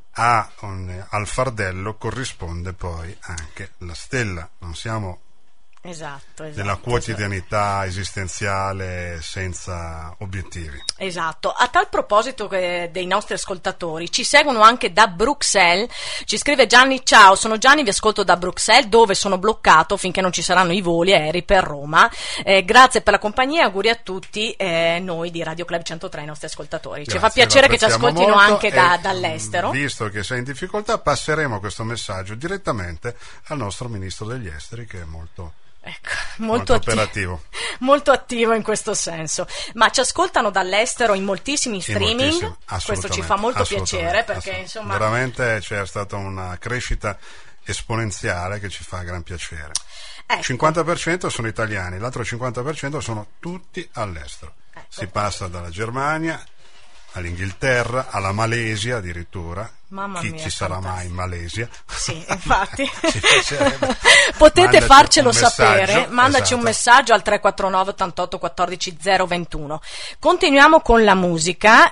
al fardello corrisponde poi anche la stella, non siamo della quotidianità esistenziale senza obiettivi. Esatto. A tal proposito dei nostri ascoltatori, ci seguono anche da Bruxelles. Ci scrive Gianni: ciao, sono Gianni, vi ascolto da Bruxelles, dove sono bloccato finché non ci saranno i voli aerei per Roma. Grazie per la compagnia, auguri a tutti noi di Radio Club 103, i nostri ascoltatori. Grazie, ci fa piacere che ci ascoltino anche dall'estero. Visto che sei in difficoltà, passeremo questo messaggio direttamente al nostro ministro degli esteri, che è molto operativo, molto attivo in questo senso. Ma ci ascoltano dall'estero in moltissimi streaming, questo ci fa molto piacere, perché insomma veramente c'è stata una crescita esponenziale che ci fa gran piacere. Ecco. 50% sono italiani, l'altro 50% sono tutti all'estero. Si passa dalla Germania all'Inghilterra, alla Malesia addirittura, Mamma chi mia, ci sarà mai in Malesia? Sì, infatti. Potete farcelo sapere, mandaci un messaggio al 349 88 14 021. Continuiamo con la musica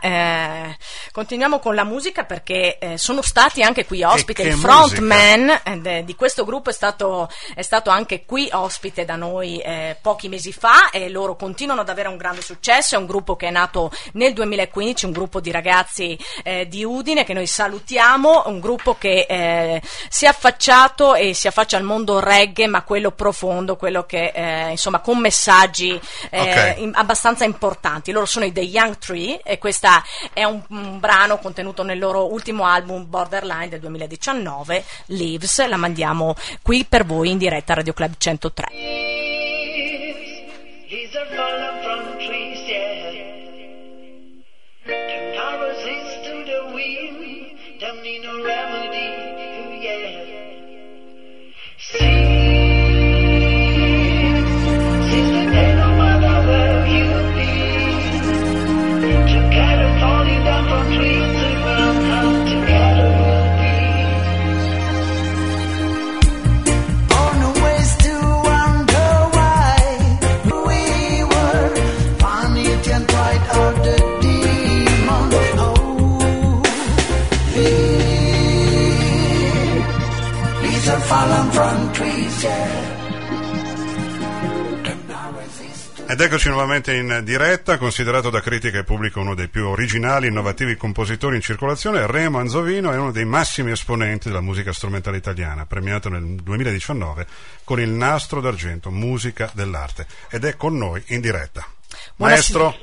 perché sono stati anche qui ospite il frontman di questo gruppo, è stato anche qui ospite da noi pochi mesi fa, e loro continuano ad avere un grande successo. È un gruppo che è nato nel 2015, un gruppo di ragazzi di Udine che noi salutiamo, un gruppo che si è affacciato e si affaccia al mondo reggae, ma quello profondo, quello che insomma con messaggi abbastanza importanti. Loro sono i The Young Tree e questa è un brano contenuto nel loro ultimo album Borderline del 2019, Leaves. La mandiamo qui per voi in diretta a Radio Club 103. These are fallen from trees, yeah. Them not resist to the wind. Them need no remedy, yeah. See, sister, they no matter where you've been. Together falling down from trees to ground, come together we'll be. On the ways to wonder why we were funny and right out the demon. These are fallen from trees, yeah. Ed eccoci nuovamente in diretta. Considerato da critica e pubblico uno dei più originali e innovativi compositori in circolazione, Remo Anzovino è uno dei massimi esponenti della musica strumentale italiana, premiato nel 2019 con il Nastro d'Argento Musica dell'Arte, ed è con noi in diretta. Maestro?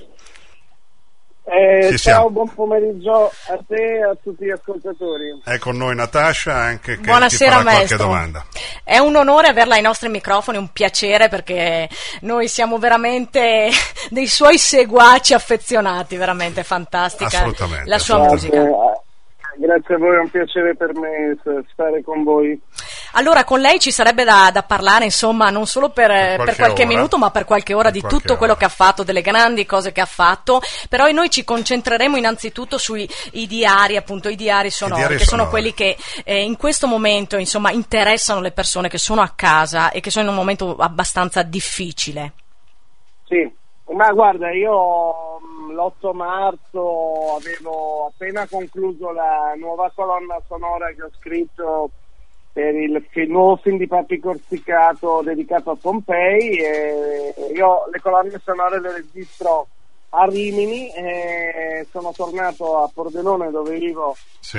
Ciao, buon pomeriggio a te e a tutti gli ascoltatori. È con noi Natascia, anche che buonasera, ti farà maestro. Qualche domanda. È un onore averla ai nostri microfoni, un piacere, perché noi siamo veramente dei suoi seguaci affezionati, veramente fantastica la sua musica. Grazie a voi, è un piacere per me stare con voi. Allora, con lei ci sarebbe da parlare, insomma, non solo per qualche minuto, ma per qualche ora di tutto quello che ha fatto, delle grandi cose che ha fatto. Però noi ci concentreremo innanzitutto sui diari, appunto, i diari sonori, che sono quelli che in questo momento, insomma, interessano le persone che sono a casa e che sono in un momento abbastanza difficile. Sì, ma guarda, io l'8 marzo avevo appena concluso la nuova colonna sonora che ho scritto per il nuovo film di Papi Corsicato dedicato a Pompei, e io le colonne sonore le registro a Rimini e sono tornato a Pordenone dove vivo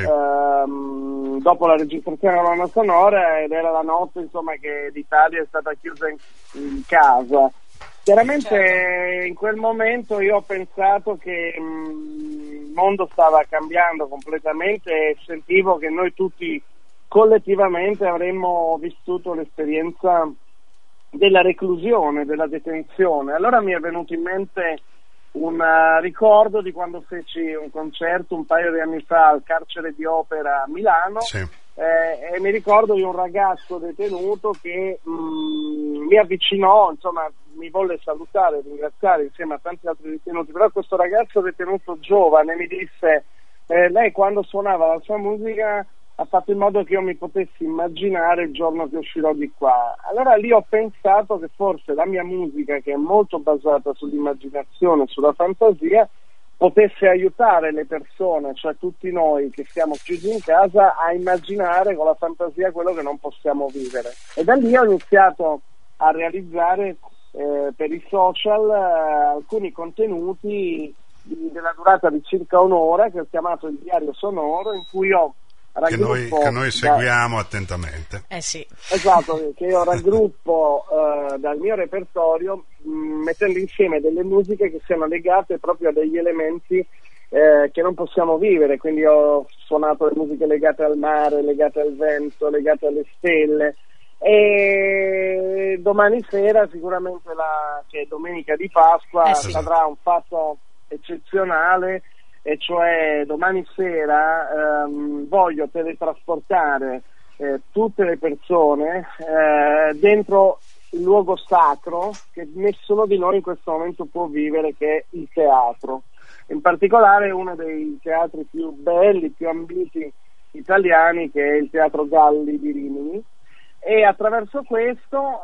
dopo la registrazione della colonna sonora, ed era la notte, insomma, che l'Italia è stata chiusa in casa. Chiaramente in quel momento io ho pensato che il mondo stava cambiando completamente e sentivo che noi tutti collettivamente avremmo vissuto l'esperienza della reclusione, della detenzione. Allora mi è venuto in mente un ricordo di quando feci un concerto un paio di anni fa al carcere di Opera a Milano. E mi ricordo di un ragazzo detenuto che mi avvicinò, insomma mi volle salutare, ringraziare insieme a tanti altri detenuti, però questo ragazzo detenuto giovane mi disse lei quando suonava la sua musica ha fatto in modo che io mi potessi immaginare il giorno che uscirò di qua. Allora lì ho pensato che forse la mia musica, che è molto basata sull'immaginazione, sulla fantasia, potesse aiutare le persone, cioè tutti noi che siamo chiusi in casa, a immaginare con la fantasia quello che non possiamo vivere. E da lì ho iniziato a realizzare per i social alcuni contenuti della durata di circa un'ora che ho chiamato il diario sonoro, in cui ho che noi seguiamo attentamente. Sì. Esatto, che io raggruppo dal mio repertorio mettendo insieme delle musiche che siano legate proprio a degli elementi che non possiamo vivere, quindi ho suonato le musiche legate al mare, legate al vento, legate alle stelle, e domani sera sicuramente che è domenica di Pasqua accadrà un fatto eccezionale, e cioè domani sera voglio teletrasportare tutte le persone dentro il luogo sacro che nessuno di noi in questo momento può vivere, che è il teatro. In particolare uno dei teatri più belli, più ambiti italiani, che è il Teatro Galli di Rimini, e attraverso questo,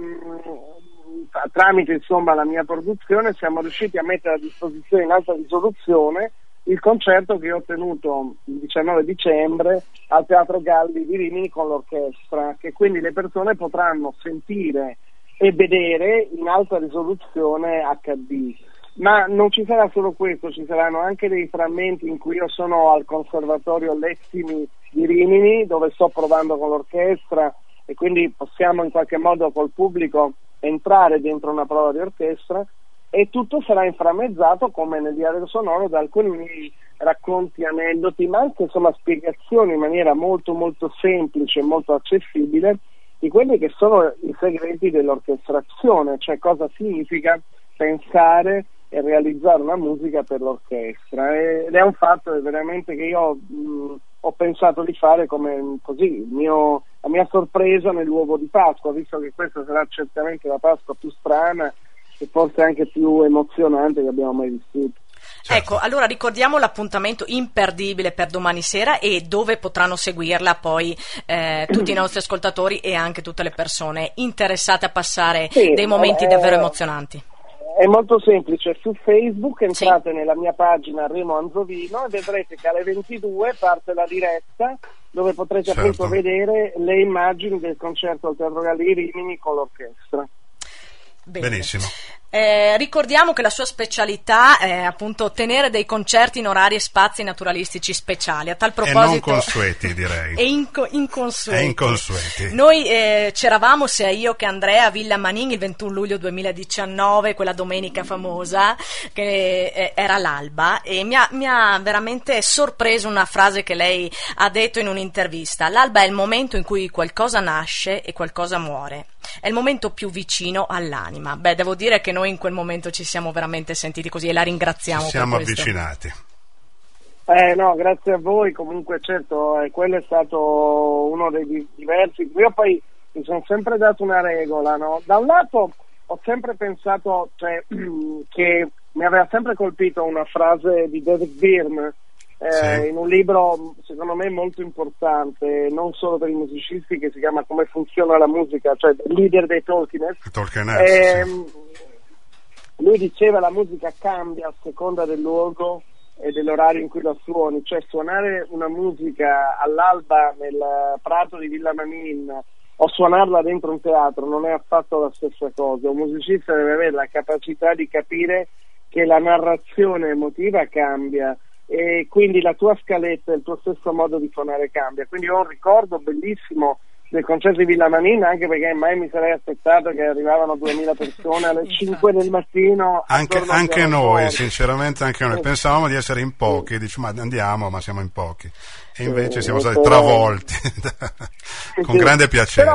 tramite insomma la mia produzione, siamo riusciti a mettere a disposizione in alta risoluzione il concerto che ho tenuto il 19 dicembre al Teatro Galli di Rimini con l'orchestra, che quindi le persone potranno sentire e vedere in alta risoluzione HD. Ma non ci sarà solo questo, ci saranno anche dei frammenti in cui io sono al Conservatorio Lessimi di Rimini, dove sto provando con l'orchestra, e quindi possiamo in qualche modo col pubblico entrare dentro una prova di orchestra, e tutto sarà inframmezzato come nel diario sonoro da alcuni racconti, aneddoti, ma anche insomma spiegazioni in maniera molto molto semplice e molto accessibile di quelli che sono i segreti dell'orchestrazione, cioè cosa significa pensare e realizzare una musica per l'orchestra, ed è un fatto veramente che io ho pensato di fare come così la mia sorpresa nell'uovo di Pasqua, visto che questa sarà certamente la Pasqua più strana e forse anche più emozionante che abbiamo mai vissuto. Certo. Ecco, allora ricordiamo l'appuntamento imperdibile per domani sera e dove potranno seguirla poi tutti i nostri ascoltatori e anche tutte le persone interessate a passare dei momenti davvero emozionanti. È molto semplice, su Facebook entrate nella mia pagina Remo Anzovino e vedrete che alle 22 parte la diretta dove potrete appunto vedere le immagini del concerto al Teatro Galli Rimini con l'orchestra. Bene. Benissimo. Ricordiamo che la sua specialità è appunto tenere dei concerti in orari e spazi naturalistici speciali. A tal proposito, e non consueti, direi. E inconsueti. Noi c'eravamo sia io che Andrea a Villa Manin il 21 luglio 2019, quella domenica famosa che era l'alba, e mi ha veramente sorpreso una frase che lei ha detto in un'intervista: l'alba è il momento in cui qualcosa nasce e qualcosa muore, è il momento più vicino all'anima. Beh, devo dire che noi in quel momento ci siamo veramente sentiti così e la ringraziamo. Ci siamo per questo. avvicinati. No, grazie a voi. Comunque certo, quello è stato uno dei diversi. Io poi mi sono sempre dato una regola, no? Da un lato ho sempre pensato, che mi aveva sempre colpito una frase di David Byrne in un libro secondo me molto importante, non solo per i musicisti, che si chiama Come funziona la musica, cioè il leader dei Tolkien. Lui diceva: la musica cambia a seconda del luogo e dell'orario in cui la suoni, cioè suonare una musica all'alba nel prato di Villa Manin o suonarla dentro un teatro non è affatto la stessa cosa. Un musicista deve avere la capacità di capire che la narrazione emotiva cambia e quindi la tua scaletta e il tuo stesso modo di suonare cambia. Quindi ho un ricordo bellissimo del concerto di Villa Manin, anche perché mai mi sarei aspettato che arrivavano 2000 persone alle 5 del mattino. Anche noi, sinceramente anche noi pensavamo di essere in pochi, dici ma andiamo, ma siamo in pochi, e invece siamo stati travolti con grande piacere.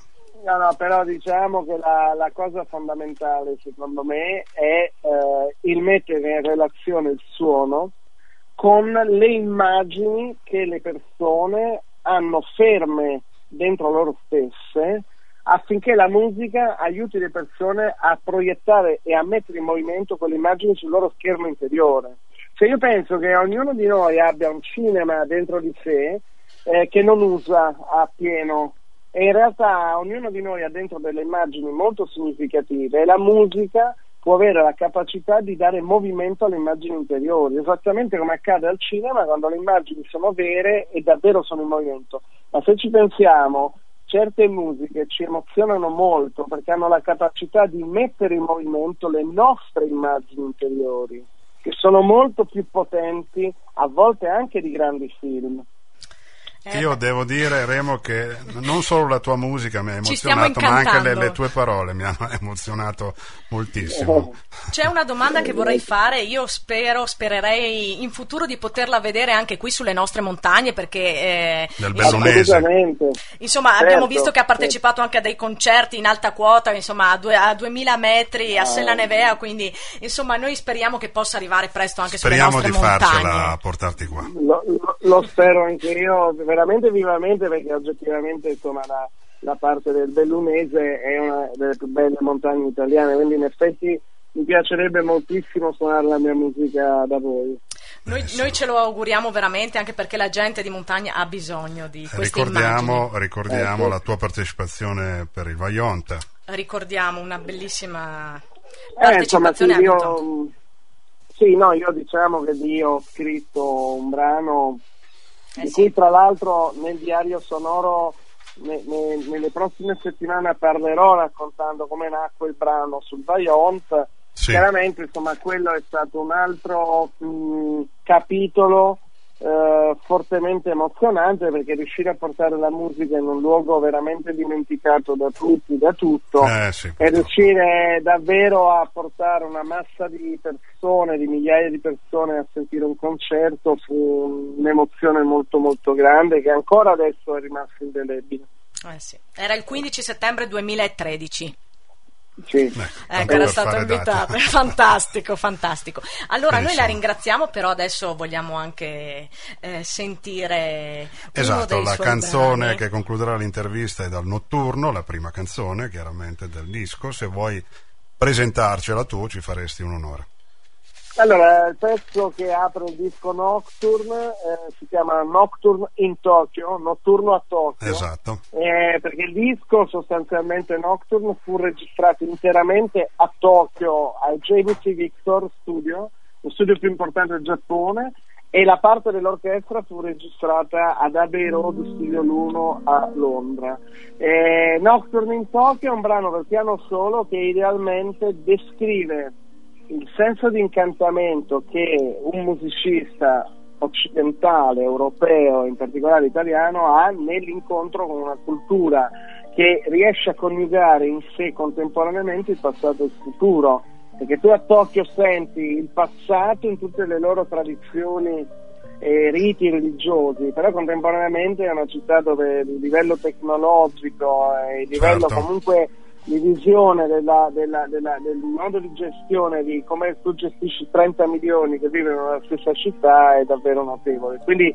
Però diciamo che la cosa fondamentale secondo me è il mettere in relazione il suono con le immagini che le persone hanno ferme dentro loro stesse, affinché la musica aiuti le persone a proiettare e a mettere in movimento quelle immagini sul loro schermo interiore. Cioè io penso che ognuno di noi abbia un cinema dentro di sé che non usa a pieno, e in realtà ognuno di noi ha dentro delle immagini molto significative, e la musica può avere la capacità di dare movimento alle immagini interiori, esattamente come accade al cinema quando le immagini sono vere e davvero sono in movimento. Ma se ci pensiamo, certe musiche ci emozionano molto perché hanno la capacità di mettere in movimento le nostre immagini interiori, che sono molto più potenti, a volte anche di grandi film. Io devo dire, Remo, che non solo la tua musica mi ha emozionato, ma anche le tue parole mi hanno emozionato moltissimo. C'è una domanda che vorrei fare, io spererei in futuro di poterla vedere anche qui sulle nostre montagne, perché del Bellunese. Insomma, abbiamo visto che ha partecipato anche a dei concerti in alta quota, insomma a 2000 metri a Sella Nevea, quindi insomma noi speriamo che possa arrivare presto anche sulle nostre montagne. Speriamo di farcela a portarti qua. Lo spero anche io, veramente vivamente, perché oggettivamente insomma la parte del Bellunese è una delle più belle montagne italiane, quindi in effetti mi piacerebbe moltissimo suonare la mia musica da voi. Noi ce lo auguriamo veramente, anche perché la gente di montagna ha bisogno di queste immagini. Ricordiamo la tua partecipazione per il Vajont. Ricordiamo una bellissima partecipazione a io diciamo che io ho scritto un brano di cui tra l'altro nel diario sonoro nelle prossime settimane parlerò, raccontando come nacque il brano sul Vajont. Sì. Chiaramente, insomma, quello è stato un altro capitolo fortemente emozionante, perché riuscire a portare la musica in un luogo veramente dimenticato da tutti, da tutto, sì, e riuscire davvero a portare una massa di persone, di migliaia di persone a sentire un concerto, fu un'emozione molto molto grande, che ancora adesso è rimasta indelebile. Sì. Era il 15 settembre 2013. Sì. Era stato invitato. Fantastico. Allora noi la ringraziamo, però adesso vogliamo anche sentire la canzone brani che concluderà l'intervista è dal Notturno, la prima canzone chiaramente del disco. Se vuoi presentarcela tu, ci faresti un onore. Allora, il pezzo che apre il disco Nocturne si chiama Nocturne in Tokyo, Notturno a Tokyo. Esatto. Perché il disco, sostanzialmente Nocturne, fu registrato interamente a Tokyo al JVC Victor Studio, lo studio più importante del Giappone, e la parte dell'orchestra fu registrata ad Abbey Road Studio L1 a Londra. Nocturne in Tokyo è un brano per piano solo che idealmente descrive il senso di incantamento che un musicista occidentale, europeo, in particolare italiano, ha nell'incontro con una cultura che riesce a coniugare in sé contemporaneamente il passato e il futuro, perché tu a Tokyo senti il passato in tutte le loro tradizioni e riti religiosi, però contemporaneamente è una città dove il livello tecnologico e il livello comunque di visione del modo di gestione, di come tu gestisci 30 milioni che vivono nella stessa città, è davvero notevole. Quindi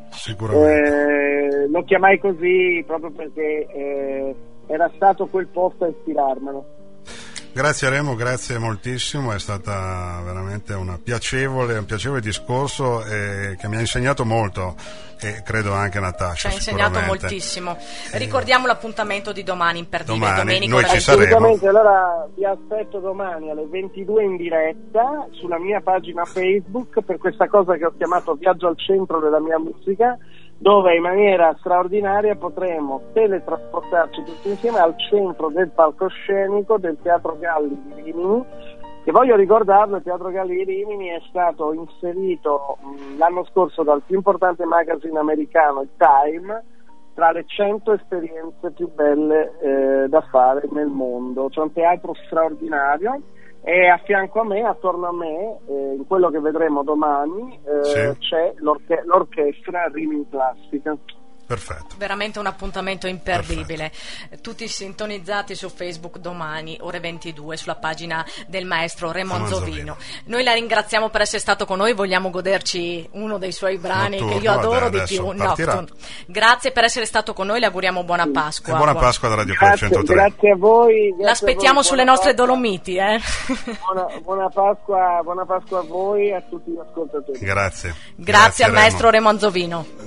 lo chiamai così proprio perché era stato quel posto a ispirarmelo. Grazie Remo, grazie moltissimo, è stata veramente un piacevole discorso che mi ha insegnato molto, e credo anche Natascia. Ci ha insegnato moltissimo. Ricordiamo l'appuntamento di domani, imperdibile. Domenico, noi ci saremo. Allora vi aspetto domani alle 22 in diretta sulla mia pagina Facebook per questa cosa che ho chiamato Viaggio al centro della mia musica, dove in maniera straordinaria potremo teletrasportarci tutti insieme al centro del palcoscenico del Teatro Galli di Rimini, che voglio ricordarlo, il Teatro Galli di Rimini è stato inserito l'anno scorso dal più importante magazine americano, il Time, tra le 100 esperienze più belle da fare nel mondo. C'è un teatro straordinario, e a fianco a me, attorno a me, in quello che vedremo domani, c'è l'orchestra Rimini Classica. Perfetto. Veramente un appuntamento imperdibile. Tutti sintonizzati su Facebook domani, ore 22, sulla pagina del maestro Remo Anzovino. Noi la ringraziamo per essere stato con noi, vogliamo goderci uno dei suoi brani Notturno, che io adoro di più, Nocturne. Grazie per essere stato con noi, le auguriamo buona Pasqua. E buona Pasqua da Radio Club 103. Grazie a voi. L'aspettiamo sulle nostre Dolomiti. Buona Pasqua a voi e a tutti gli ascoltatori. Grazie al maestro Remo Anzovino.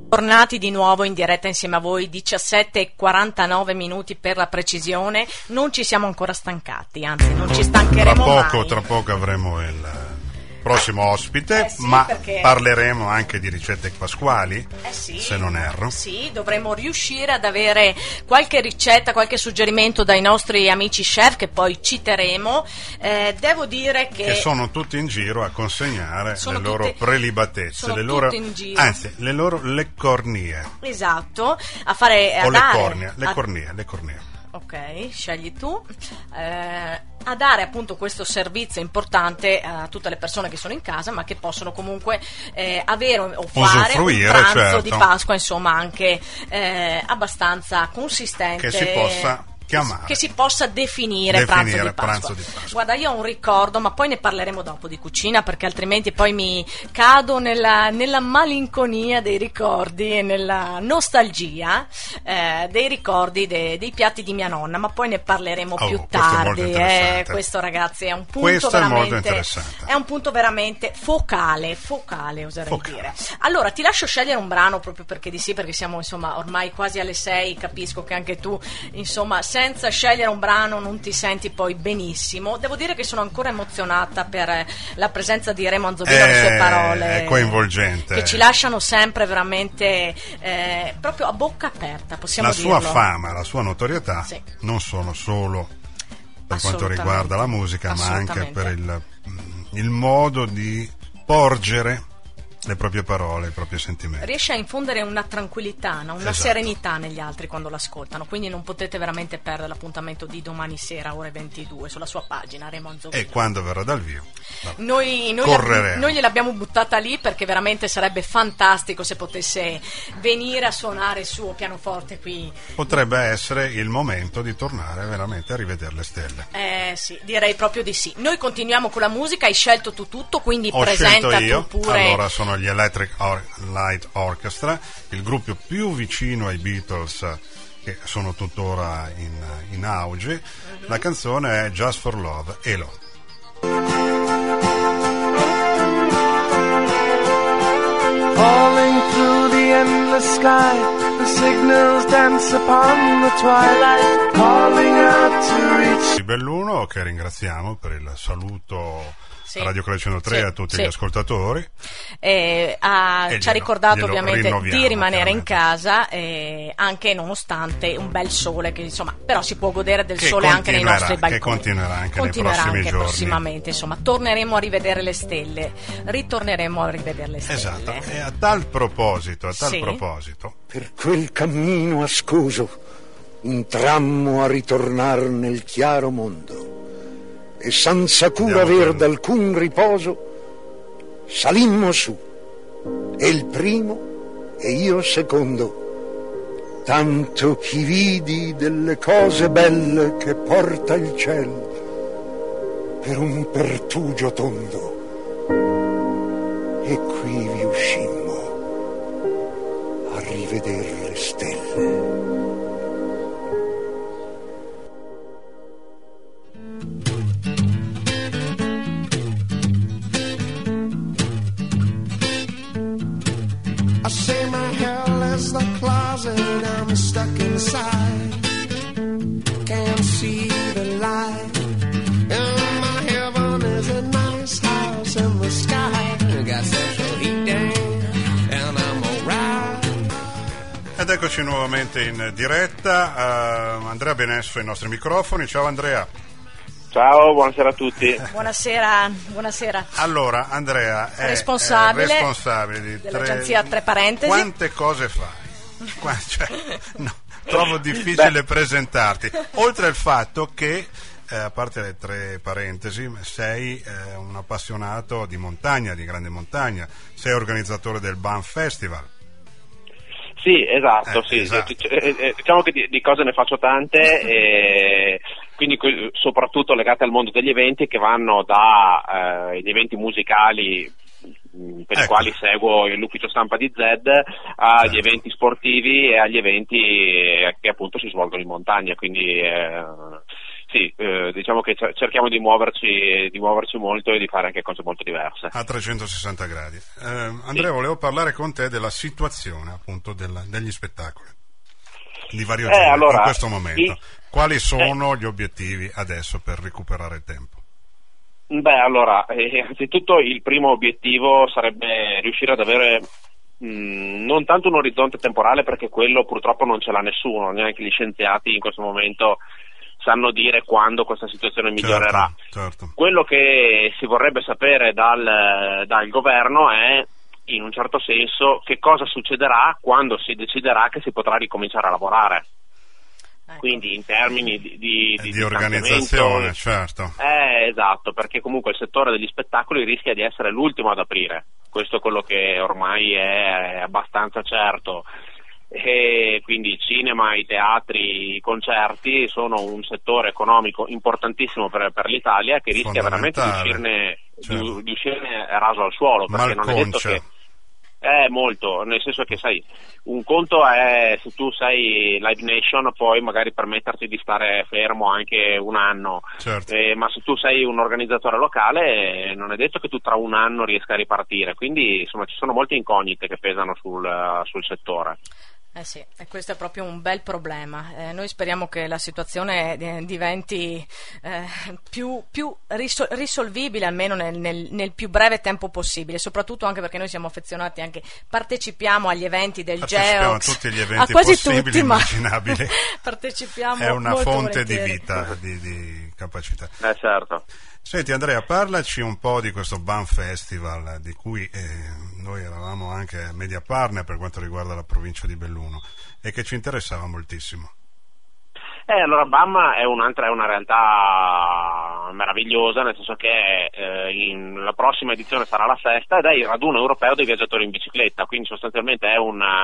Tornati di nuovo in diretta insieme a voi, 17:49 minuti per la precisione. Non ci siamo ancora stancati, anzi non ci stancheremo mai. Tra poco avremo il prossimo ospite, sì, ma perché parleremo anche di ricette pasquali, sì, se non erro. Sì, dovremo riuscire ad avere qualche ricetta, qualche suggerimento dai nostri amici chef che poi citeremo. Devo dire che sono tutti in giro a consegnare le loro prelibatezze, le loro leccornie. Esatto, le cornie. Ok, scegli tu. A dare appunto questo servizio importante a tutte le persone che sono in casa, ma che possono comunque avere o fare un pranzo di Pasqua, insomma, anche abbastanza consistente, che si possa definire pranzo di Pasqua. Guarda, io ho un ricordo, ma poi ne parleremo dopo di cucina, perché altrimenti poi mi cado nella malinconia dei ricordi e nella nostalgia dei ricordi dei piatti di mia nonna, ma poi ne parleremo più tardi. Questo, ragazzi, è un punto veramente focale, oserei dire. Allora, ti lascio scegliere un brano, proprio perché perché siamo insomma ormai quasi alle 6, capisco che anche tu insomma senza scegliere un brano non ti senti poi benissimo. Devo dire che sono ancora emozionata per la presenza di Remo Anzovino, le sue parole coinvolgente, che ci lasciano sempre veramente proprio a bocca aperta, possiamo dirlo. La sua fama, la sua notorietà non sono solo per quanto riguarda la musica, ma anche per il modo di porgere le proprie parole, i propri sentimenti. Riesce a infondere una tranquillità, una serenità negli altri quando l'ascoltano, quindi non potete veramente perdere l'appuntamento di domani sera ore 22 sulla sua pagina Remo Anzovino. E quando verrà dal vivo noi gliel'abbiamo buttata lì, perché veramente sarebbe fantastico se potesse venire a suonare il suo pianoforte qui. Potrebbe essere il momento di tornare veramente a rivedere le stelle. Sì, direi proprio di sì. Noi continuiamo con la musica, hai scelto tu tutto, quindi Ho presenta scelto io. Tu pure. Allora sono gli Electric Light Orchestra, il gruppo più vicino ai Beatles, che sono tuttora in auge. La canzone è Just for Love, Elo. Falling through the endless sky, the signals dance upon the twilight, calling out to reach. Belluno, che ringraziamo per il saluto a Radio Club 103 a tutti gli ascoltatori. Ci ha ricordato ovviamente di rimanere in casa, anche nonostante un bel sole, che insomma però si può godere del sole anche nei nostri balconi. Che continuerà anche nei prossimi giorni. Prossimamente, insomma, torneremo a rivedere le stelle, ritorneremo a rivedere le stelle. Esatto, e a tal proposito, per quel cammino ascoso intrammo a ritornar nel chiaro mondo, e senza cura aver d'alcun riposo salimmo su, e il primo e io secondo, tanto chi vidi delle cose belle che porta il ciel per un pertugio tondo, e qui vi uscimmo a rivedere le stelle. I say my hell is the closet I'm stuck inside, can't see the light, and my heaven is a nice house in the sky, got central heating and I'm alright. Ed eccoci nuovamente in diretta, Andrea Benesso ai nostri microfoni. Ciao Andrea. Ciao, buonasera a tutti. Buonasera. Allora, Andrea è responsabile dell'agenzia Tre Parentesi. Quante cose fai? Trovo difficile presentarti. Oltre al fatto che, a parte le tre parentesi, sei un appassionato di montagna, di grande montagna. Sei organizzatore del Banff Festival. Sì, esatto, sì. Esatto. Diciamo che di cose ne faccio tante, quindi soprattutto legate al mondo degli eventi, che vanno dagli eventi musicali per i quali seguo l'ufficio stampa di Zed, agli eventi sportivi e agli eventi che appunto si svolgono in montagna, quindi sì, diciamo che cerchiamo di muoverci molto e di fare anche cose molto diverse. A 360 gradi. Andrea, volevo parlare con te della situazione appunto degli spettacoli di vario genere in questo momento. Quali sono gli obiettivi adesso per recuperare il tempo? Beh, allora, innanzitutto il primo obiettivo sarebbe riuscire ad avere non tanto un orizzonte temporale, perché quello purtroppo non ce l'ha nessuno, neanche gli scienziati in questo momento sanno dire quando questa situazione migliorerà. Certo. Quello che si vorrebbe sapere dal governo è, in un certo senso, che cosa succederà quando si deciderà che si potrà ricominciare a lavorare. Quindi in termini di organizzazione, certo. Esatto, perché comunque il settore degli spettacoli rischia di essere l'ultimo ad aprire. Questo è quello che ormai è abbastanza certo. E quindi il cinema, i teatri, i concerti sono un settore economico importantissimo per l'Italia, che rischia veramente di uscirne raso al suolo, perché non è detto che molto, nel senso che sai, un conto è se tu sei Live Nation puoi magari permetterti di stare fermo anche un anno, certo. Ma se tu sei un organizzatore locale non è detto che tu tra un anno riesca a ripartire, quindi insomma ci sono molte incognite che pesano sul settore. Sì, e questo è proprio un bel problema. Noi speriamo che la situazione diventi più risolvibile, almeno nel più breve tempo possibile, soprattutto anche perché noi siamo affezionati, anche partecipiamo agli eventi del Geox, a tutti gli eventi possibili, tutti, immaginabili. Partecipiamo, è una fonte volentieri. Di vita, di capacità. Certo. Senti Andrea, parlaci un po' di questo BAM Festival, di cui noi eravamo anche media partner per quanto riguarda la provincia di Belluno e che ci interessava moltissimo. Allora BAM è una realtà meravigliosa, nel senso che la prossima edizione sarà la sesta ed è il raduno europeo dei viaggiatori in bicicletta, quindi sostanzialmente è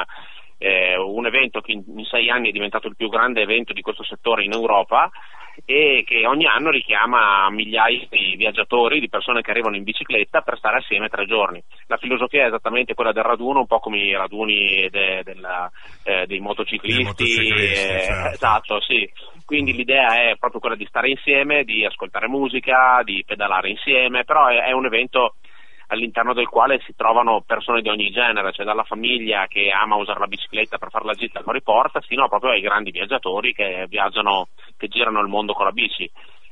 un evento che in 6 anni è diventato il più grande evento di questo settore in Europa e che ogni anno richiama migliaia di viaggiatori, di persone che arrivano in bicicletta per stare assieme 3 giorni. La filosofia è esattamente quella del raduno, un po' come i raduni dei motociclisti. Certo. Esatto, sì. Quindi l'idea è proprio quella di stare insieme, di ascoltare musica, di pedalare insieme, però è un evento all'interno del quale si trovano persone di ogni genere, cioè dalla famiglia che ama usare la bicicletta per fare la gita fuori porta, fino proprio ai grandi viaggiatori che viaggiano, che girano il mondo con la bici.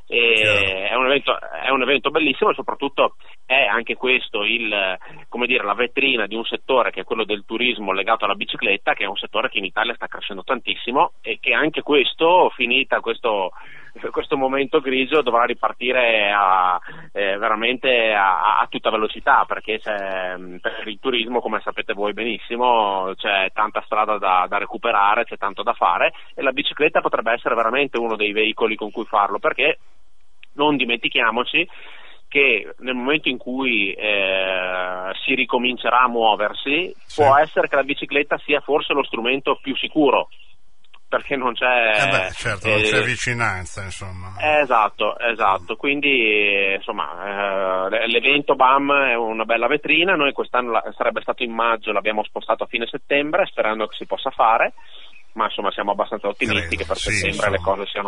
È un evento bellissimo e soprattutto è anche questo la vetrina di un settore che è quello del turismo legato alla bicicletta, che è un settore che in Italia sta crescendo tantissimo e che anche questo, finita questo momento grigio, dovrà ripartire veramente a tutta velocità, perché per il turismo, come sapete voi benissimo, c'è tanta strada da recuperare, c'è tanto da fare e la bicicletta potrebbe essere veramente uno dei veicoli con cui farlo, perché non dimentichiamoci che nel momento in cui si ricomincerà a muoversi, può essere che la bicicletta sia forse lo strumento più sicuro, perché non c'è certo, non c'è vicinanza, insomma. Esatto, quindi insomma l'evento BAM è una bella vetrina. Noi quest'anno sarebbe stato in maggio, l'abbiamo spostato a fine settembre sperando che si possa fare, ma insomma siamo abbastanza ottimisti che per settembre le cose siano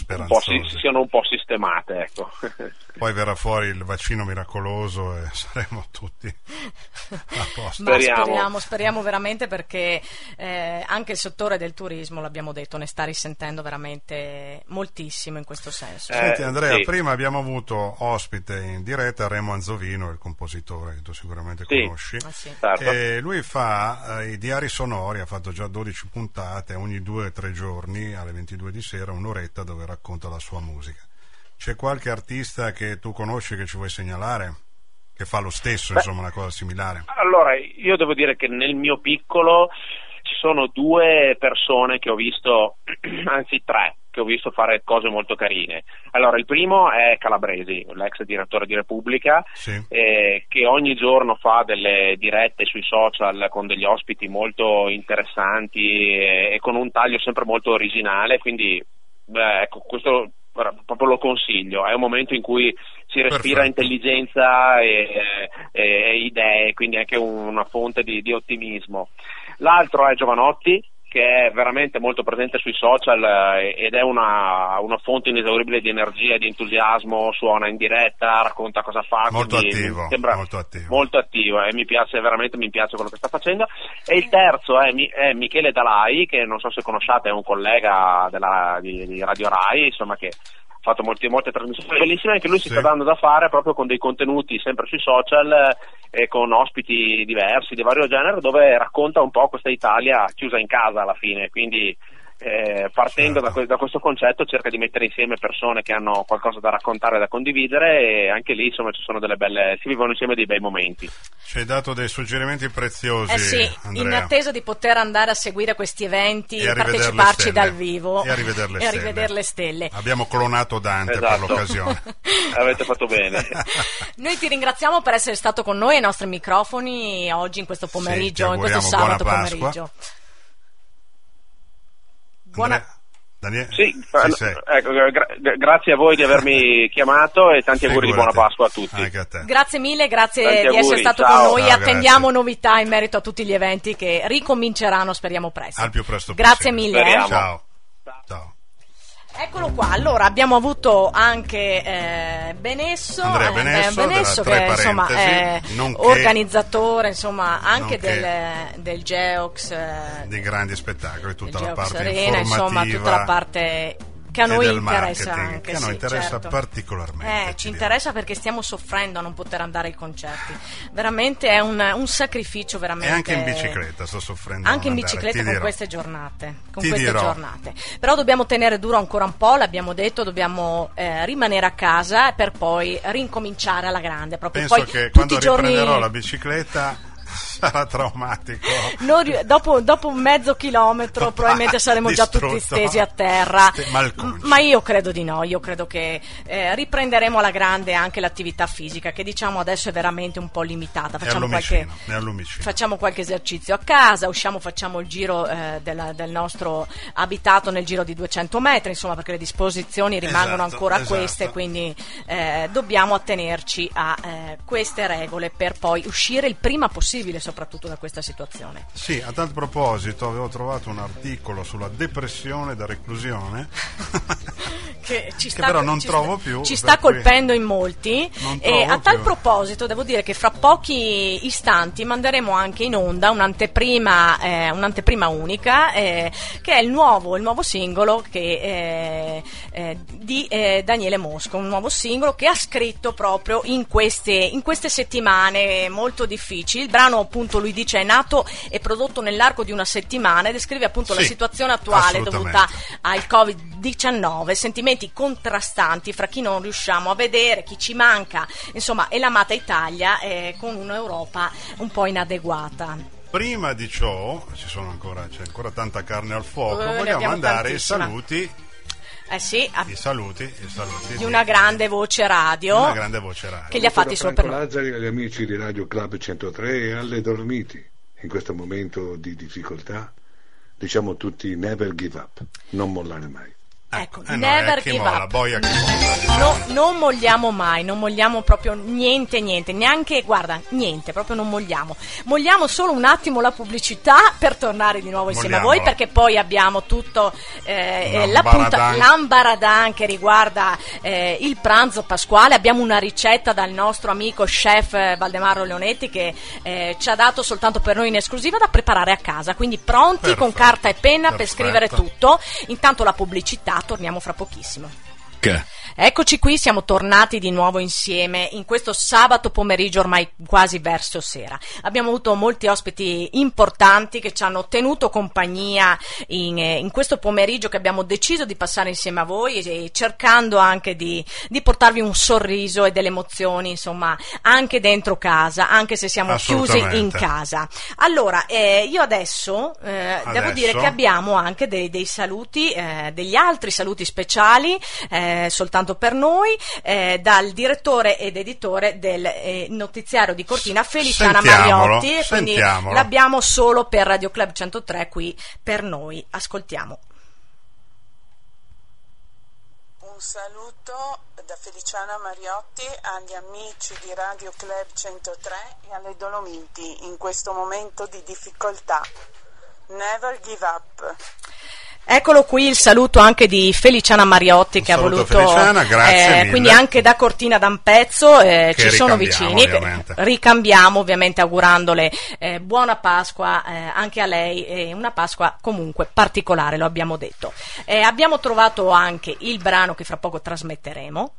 un po' sistemate, ecco. Poi verrà fuori il vaccino miracoloso e saremo tutti a posto. Speriamo veramente, perché anche il settore del turismo, l'abbiamo detto, ne sta risentendo veramente moltissimo in questo senso. Senti Andrea, prima abbiamo avuto ospite in diretta Remo Anzovino, il compositore che tu sicuramente conosci. Certo. E lui fa i diari sonori, ha fatto già 12 puntate, ogni 2 o 3 giorni alle 22 di sera, un'oretta dove racconta la sua musica. C'è qualche artista che tu conosci che ci vuoi segnalare? Che fa lo stesso, insomma, una cosa similare? Allora, io devo dire che nel mio piccolo ci sono 2 persone che ho visto, anzi 3, che ho visto fare cose molto carine. Allora, il primo è Calabresi, l'ex direttore di Repubblica, che ogni giorno fa delle dirette sui social con degli ospiti molto interessanti e con un taglio sempre molto originale, quindi ecco, questo proprio lo consiglio. È un momento in cui si respira intelligenza e idee, quindi anche una fonte di ottimismo. L'altro è Giovanotti, che è veramente molto presente sui social ed è una fonte inesauribile di energia e di entusiasmo, suona in diretta, racconta cosa fa, molto sembra molto attivo e mi piace quello che sta facendo. E il terzo è Michele Dalai, che non so se conosciate, è un collega di Radio Rai, insomma, che ha fatto molte trasmissioni bellissime, anche lui si sta dando da fare proprio con dei contenuti sempre sui social e con ospiti diversi di vario genere, dove racconta un po' questa Italia chiusa in casa alla fine, quindi partendo da questo concetto cerca di mettere insieme persone che hanno qualcosa da raccontare, da condividere, e anche lì insomma ci sono si vivono insieme dei bei momenti. Ci hai dato dei suggerimenti preziosi, sì, Andrea. In attesa di poter andare a seguire questi eventi e parteciparci dal vivo e a rivedere le stelle. Abbiamo clonato Dante per l'occasione. Avete fatto bene. Noi ti ringraziamo per essere stato con noi ai nostri microfoni oggi in questo pomeriggio, in questo sabato pomeriggio. Daniele? Sì. Ecco, grazie a voi di avermi chiamato e tanti auguri di buona Pasqua a tutti. Anche a te. Grazie mille, grazie tanti di auguri, essere stato ciao. con noi. Ciao, attendiamo grazie. novità in merito a tutti gli eventi che ricominceranno, speriamo presto. Al più presto grazie possibile. mille. Ciao. Eccolo qua, allora abbiamo avuto anche Benesso, Andrea Benesso che insomma è organizzatore insomma anche del Geox, dei grandi spettacoli, tutta la parte Arena, insomma tutta la parte che a noi interessa anche, che a noi interessa particolarmente. Ci interessa perché stiamo soffrendo a non poter andare ai concerti. Veramente è un sacrificio, veramente. E anche in bicicletta sto soffrendo. Anche in bicicletta con queste giornate. Però dobbiamo tenere duro ancora un po', l'abbiamo detto, dobbiamo rimanere a casa per poi rincominciare alla grande. Proprio penso poi, che quando riprenderò la bicicletta sarà traumatico. Dopo mezzo chilometro probabilmente saremo già tutti stesi a terra. Ma io credo di no, io credo che riprenderemo alla grande anche l'attività fisica, che diciamo adesso è veramente un po' limitata. Facciamo qualche esercizio a casa, usciamo, facciamo il giro del nostro abitato nel giro di 200 metri, insomma, perché le disposizioni rimangono ancora queste, quindi dobbiamo attenerci a queste regole per poi uscire il prima possibile soprattutto da questa situazione. Sì, a tal proposito avevo trovato un articolo sulla depressione da reclusione che però non trovo più. Ci sta colpendo in molti, e a tal proposito devo dire che fra pochi istanti manderemo anche in onda un'anteprima unica che è il nuovo singolo di Daniele Mosco, un nuovo singolo che ha scritto proprio in queste settimane molto difficili. Il brano, appunto, lui dice è nato e prodotto nell'arco di una settimana e descrive appunto la situazione attuale dovuta al Covid-19, sentimenti contrastanti fra chi non riusciamo a vedere, chi ci manca, insomma, e l'amata Italia con un'Europa un po' inadeguata. Prima di ciò c'è ancora tanta carne al fuoco, vogliamo mandare i saluti. I saluti di una grande voce radio, che li ha fatti solo per noi. Lazzari, agli amici di Radio Club 103 e alle dormiti in questo momento di difficoltà, diciamo tutti never give up, non mollare mai. Ecco, never give up. Non molliamo mai, non molliamo proprio niente, neanche, guarda, niente, proprio non molliamo. Molliamo solo un attimo la pubblicità per tornare di nuovo insieme a voi, perché poi abbiamo tutto l'ambaradan che riguarda il pranzo pasquale. Abbiamo una ricetta dal nostro amico chef Valdemaro Leonetti che ci ha dato soltanto per noi in esclusiva da preparare a casa, quindi pronti con carta e penna per scrivere tutto. Intanto la pubblicità, torniamo fra pochissimo. Eccoci qui, siamo tornati di nuovo insieme in questo sabato pomeriggio, ormai quasi verso sera. Abbiamo avuto molti ospiti importanti che ci hanno tenuto compagnia in questo pomeriggio che abbiamo deciso di passare insieme a voi, e cercando anche di portarvi un sorriso e delle emozioni, insomma, anche dentro casa, anche se siamo chiusi in casa. Allora, io adesso devo dire che abbiamo anche dei saluti, degli altri saluti speciali, soltanto per noi, dal direttore ed editore del notiziario di Cortina, Feliciana Mariotti, e quindi l'abbiamo solo per Radio Club 103 qui per noi. Ascoltiamo. Un saluto da Feliciana Mariotti agli amici di Radio Club 103 e alle Dolomiti in questo momento di difficoltà. Never Give Up. Eccolo qui il saluto anche di Feliciana Mariotti che ha voluto, Feliciana, grazie mille. Quindi anche da Cortina d'Ampezzo ci sono vicini, ricambiamo ovviamente augurandole buona Pasqua anche a lei e una Pasqua comunque particolare, lo abbiamo detto. Abbiamo trovato anche il brano che fra poco trasmetteremo.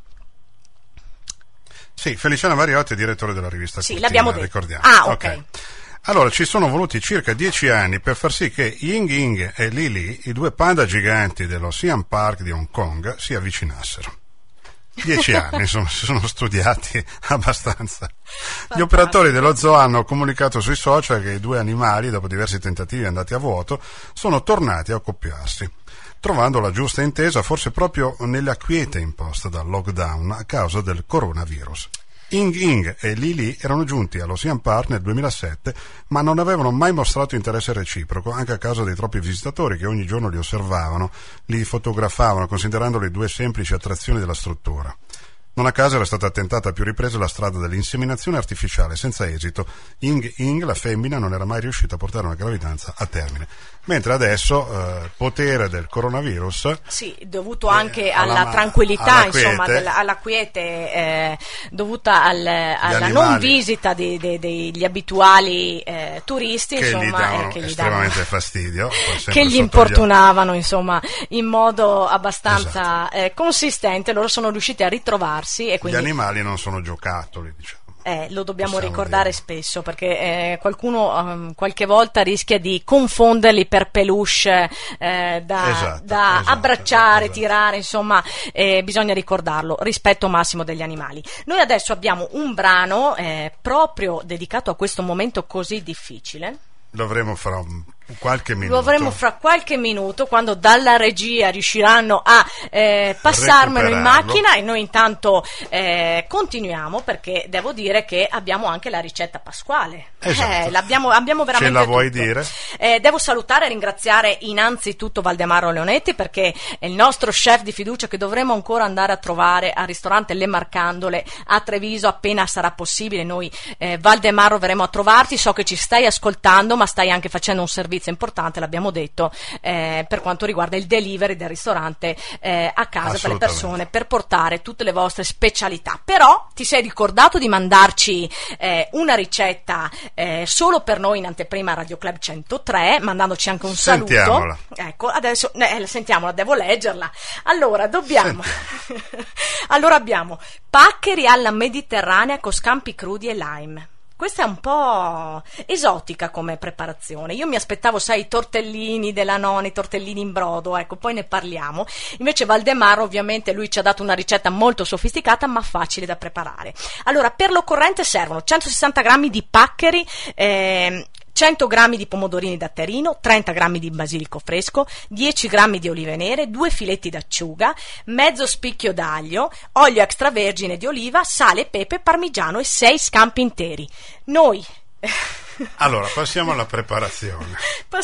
Sì, Feliciana Mariotti è direttore della rivista Sì, Cortina, l'abbiamo detto. Ricordiamo. Ah, ok. Allora, ci sono voluti circa 10 anni per far sì che Ying Ying e Li Li, i due panda giganti dell'Ocean Park di Hong Kong, si avvicinassero. 10 anni, insomma, si sono studiati abbastanza. Gli operatori dello zoo hanno comunicato sui social che i due animali, dopo diversi tentativi andati a vuoto, sono tornati a accoppiarsi, trovando la giusta intesa forse proprio nella quiete imposta dal lockdown a causa del coronavirus. Ying Ying e Li Li erano giunti all'Ocean Park nel 2007, ma non avevano mai mostrato interesse reciproco, anche a causa dei troppi visitatori che ogni giorno li osservavano, li fotografavano, considerandoli due semplici attrazioni della struttura. Non a caso era stata tentata a più riprese la strada dell'inseminazione artificiale, senza esito. Ying Ying, la femmina, non era mai riuscita a portare una gravidanza a termine. Mentre adesso, potere del coronavirus... Sì, dovuto anche alla tranquillità, insomma, alla quiete, dovuta alla non visita degli abituali turisti, che insomma, gli davano che estremamente fastidio. Che gli importunavano, insomma, in modo abbastanza consistente. Loro sono riusciti a ritrovarsi e quindi... Gli animali non sono giocattoli, diciamo. Lo dobbiamo ricordare spesso, perché qualcuno qualche volta rischia di confonderli per peluche da abbracciare, tirare, insomma, bisogna ricordarlo, rispetto massimo degli animali. Noi adesso abbiamo un brano proprio dedicato a questo momento così difficile. Lo avremo fra qualche minuto. Lo avremo fra qualche minuto, quando dalla regia riusciranno a passarmelo in macchina, e noi intanto continuiamo, perché devo dire che abbiamo anche la ricetta pasquale. Esatto. Abbiamo veramente Ce la vuoi tutto. dire? Devo salutare e ringraziare innanzitutto Valdemaro Leonetti, perché è il nostro chef di fiducia che dovremo ancora andare a trovare al ristorante Le Marcandole a Treviso appena sarà possibile. Noi Valdemaro verremo a trovarti, so che ci stai ascoltando, ma stai anche facendo un servizio importante, l'abbiamo detto, per quanto riguarda il delivery del ristorante a casa per le persone, per portare tutte le vostre specialità. Però ti sei ricordato di mandarci una ricetta solo per noi in anteprima Radio Club 103, mandandoci anche un saluto. Sentiamola. Ecco, adesso sentiamola, devo leggerla. Allora, allora abbiamo paccheri alla mediterranea con scampi crudi e lime. Questa è un po' esotica come preparazione. Io mi aspettavo, sai, i tortellini della nonna, i tortellini in brodo, ecco, poi ne parliamo. Invece Valdemaro, ovviamente, lui ci ha dato una ricetta molto sofisticata, ma facile da preparare. Allora, per l'occorrente servono 160 grammi di paccheri, 100 grammi di pomodorini datterino, 30 grammi di basilico fresco, 10 grammi di olive nere, 2 filetti d'acciuga, mezzo spicchio d'aglio, olio extravergine di oliva, sale, pepe, parmigiano e 6 scampi interi. Noi... Allora, passiamo alla preparazione.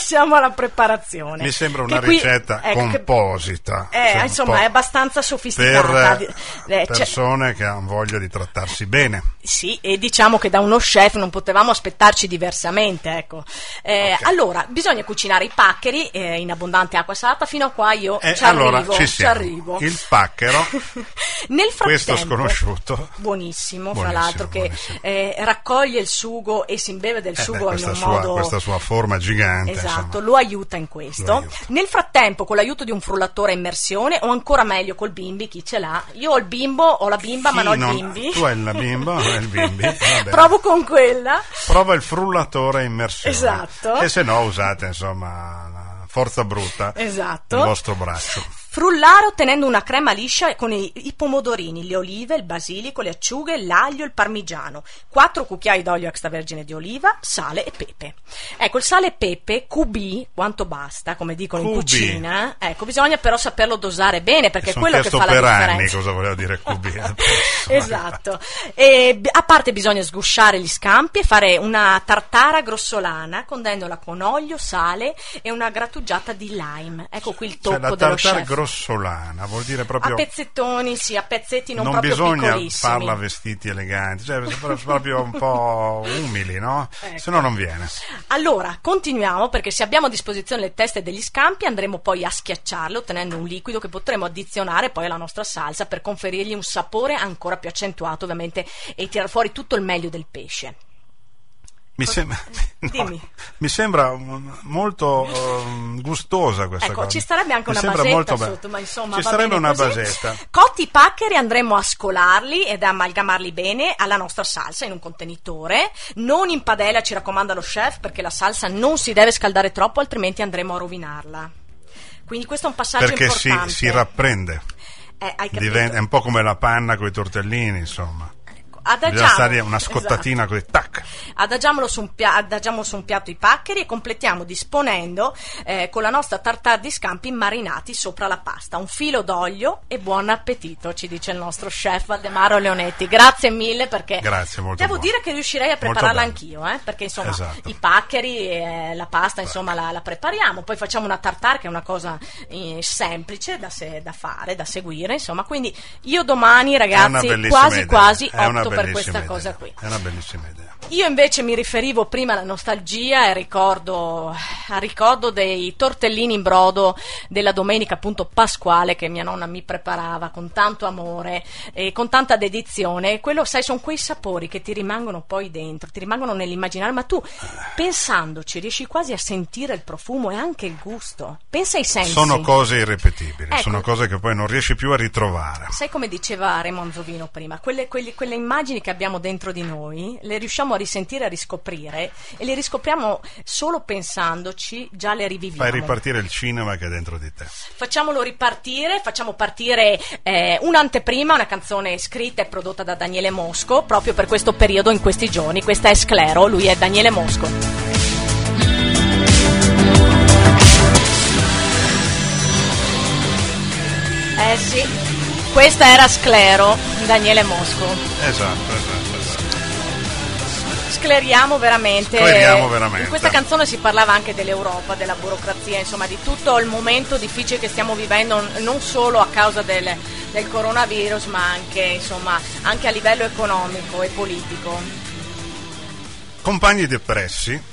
Mi sembra una ricetta composita. Insomma, è abbastanza sofisticata. Per persone che hanno voglia di trattarsi bene. Sì, e diciamo che da uno chef non potevamo aspettarci diversamente, ecco. Okay. Allora, bisogna cucinare i paccheri in abbondante acqua salata, fino a qua io ci arrivo. Il pacchero, nel frattempo, questo sconosciuto, buonissimo, fra l'altro, che raccoglie il sugo e si imbeve del sugo in un modo... questa sua forma gigante. Esatto, insomma. lo aiuta in questo. Nel frattempo, con l'aiuto di un frullatore a immersione, o ancora meglio col bimbi, chi ce l'ha? Io ho il bimbo, ho la bimba, ma non ho il bimbi. Tu hai la bimba, non hai il bimbi. Vabbè. Provo con quella. Prova il frullatore a immersione. Esatto. E se no usate, insomma, la forza bruta. Esatto. Il vostro braccio. Frullare ottenendo una crema liscia con i pomodorini, le olive, il basilico, le acciughe, l'aglio, il parmigiano, 4 cucchiai d'olio extravergine di oliva, sale e pepe. Ecco, il sale e pepe, QB, quanto basta, come dicono in cucina. Ecco, bisogna però saperlo dosare bene, perché è quello che fa la differenza. Anni cosa voleva dire QB. Esatto. E, a parte bisogna sgusciare gli scampi e fare una tartara grossolana, condendola con olio, sale e una grattugiata di lime. Ecco qui il tocco dello chef. grossolana, vuol dire proprio... A pezzettoni, sì, a pezzetti non proprio bisogna piccolissimi. farla vestiti eleganti, cioè proprio un po' umili, no? Ecco. Se no non viene. Allora, continuiamo, perché se abbiamo a disposizione le teste degli scampi andremo poi a schiacciarle ottenendo un liquido che potremo addizionare poi alla nostra salsa per conferirgli un sapore ancora più accentuato, ovviamente, e tirar fuori tutto il meglio del pesce. Mi sembra molto gustosa questa cosa. Ci starebbe anche una basetta sotto, ma insomma ci sarebbe una basetta. Cotti i paccheri andremo a scolarli ed a amalgamarli bene alla nostra salsa in un contenitore, non in padella, ci raccomanda lo chef, perché la salsa non si deve scaldare troppo, altrimenti andremo a rovinarla. Quindi questo è un passaggio importante. Perché si rapprende. Hai capito? È un po' come la panna con i tortellini, insomma. Bisogna stare una scottatina, esatto. Così, tac. Adagiamo su un piatto i paccheri e completiamo disponendo con la nostra tartare di scampi marinati sopra la pasta. Un filo d'olio e buon appetito, ci dice il nostro chef Valdemaro Leonetti. Grazie mille, perché devo dire che riuscirei a prepararla anch'io, perché insomma i paccheri, la pasta, insomma la prepariamo, poi facciamo una tartare che è una cosa semplice da fare, da seguire, insomma. Quindi io domani, ragazzi, quasi opto per questa cosa qui. È una bellissima idea. Io invece mi riferivo prima alla nostalgia e ricordo dei tortellini in brodo della domenica appunto pasquale che mia nonna mi preparava con tanto amore e con tanta dedizione. E quello, sai, sono quei sapori che ti rimangono poi dentro, ti rimangono nell'immaginario, ma tu pensandoci riesci quasi a sentire il profumo e anche il gusto. Pensa ai sensi. Sono cose irripetibili, ecco. Sono cose che poi non riesci più a ritrovare. Sai come diceva Remo Anzovino prima, quelle immagini che abbiamo dentro di noi le riusciamo a risentire, a riscoprire, e le riscopriamo solo pensandoci, già le riviviamo. Fai ripartire il cinema che è dentro di te. Facciamo partire un'anteprima, una canzone scritta e prodotta da Daniele Mosco proprio per questo periodo, in questi giorni. Questa è Sclero, lui è Daniele Mosco. Sì, questa era Sclero, Daniele Mosco. Esatto. Scleriamo veramente. In questa canzone si parlava anche dell'Europa, della burocrazia, insomma di tutto il momento difficile che stiamo vivendo, non solo a causa del coronavirus, ma anche a livello economico e politico. Compagni depressi.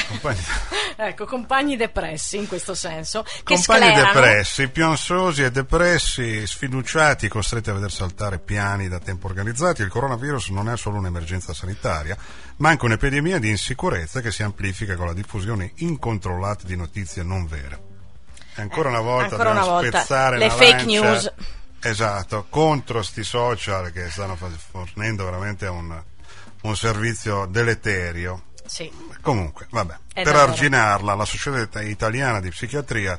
Compagni depressi in questo senso, che compagni sclerano. Depressi, più ansiosi e depressi, sfiduciati, costretti a veder saltare piani da tempo organizzati. Il coronavirus non è solo un'emergenza sanitaria, ma anche un'epidemia di insicurezza che si amplifica con la diffusione incontrollata di notizie non vere. E ancora una volta spezzare le fake news, esatto, contro sti social che stanno fornendo veramente un servizio deleterio. Sì. Comunque, vabbè, per arginarla la Società Italiana di Psichiatria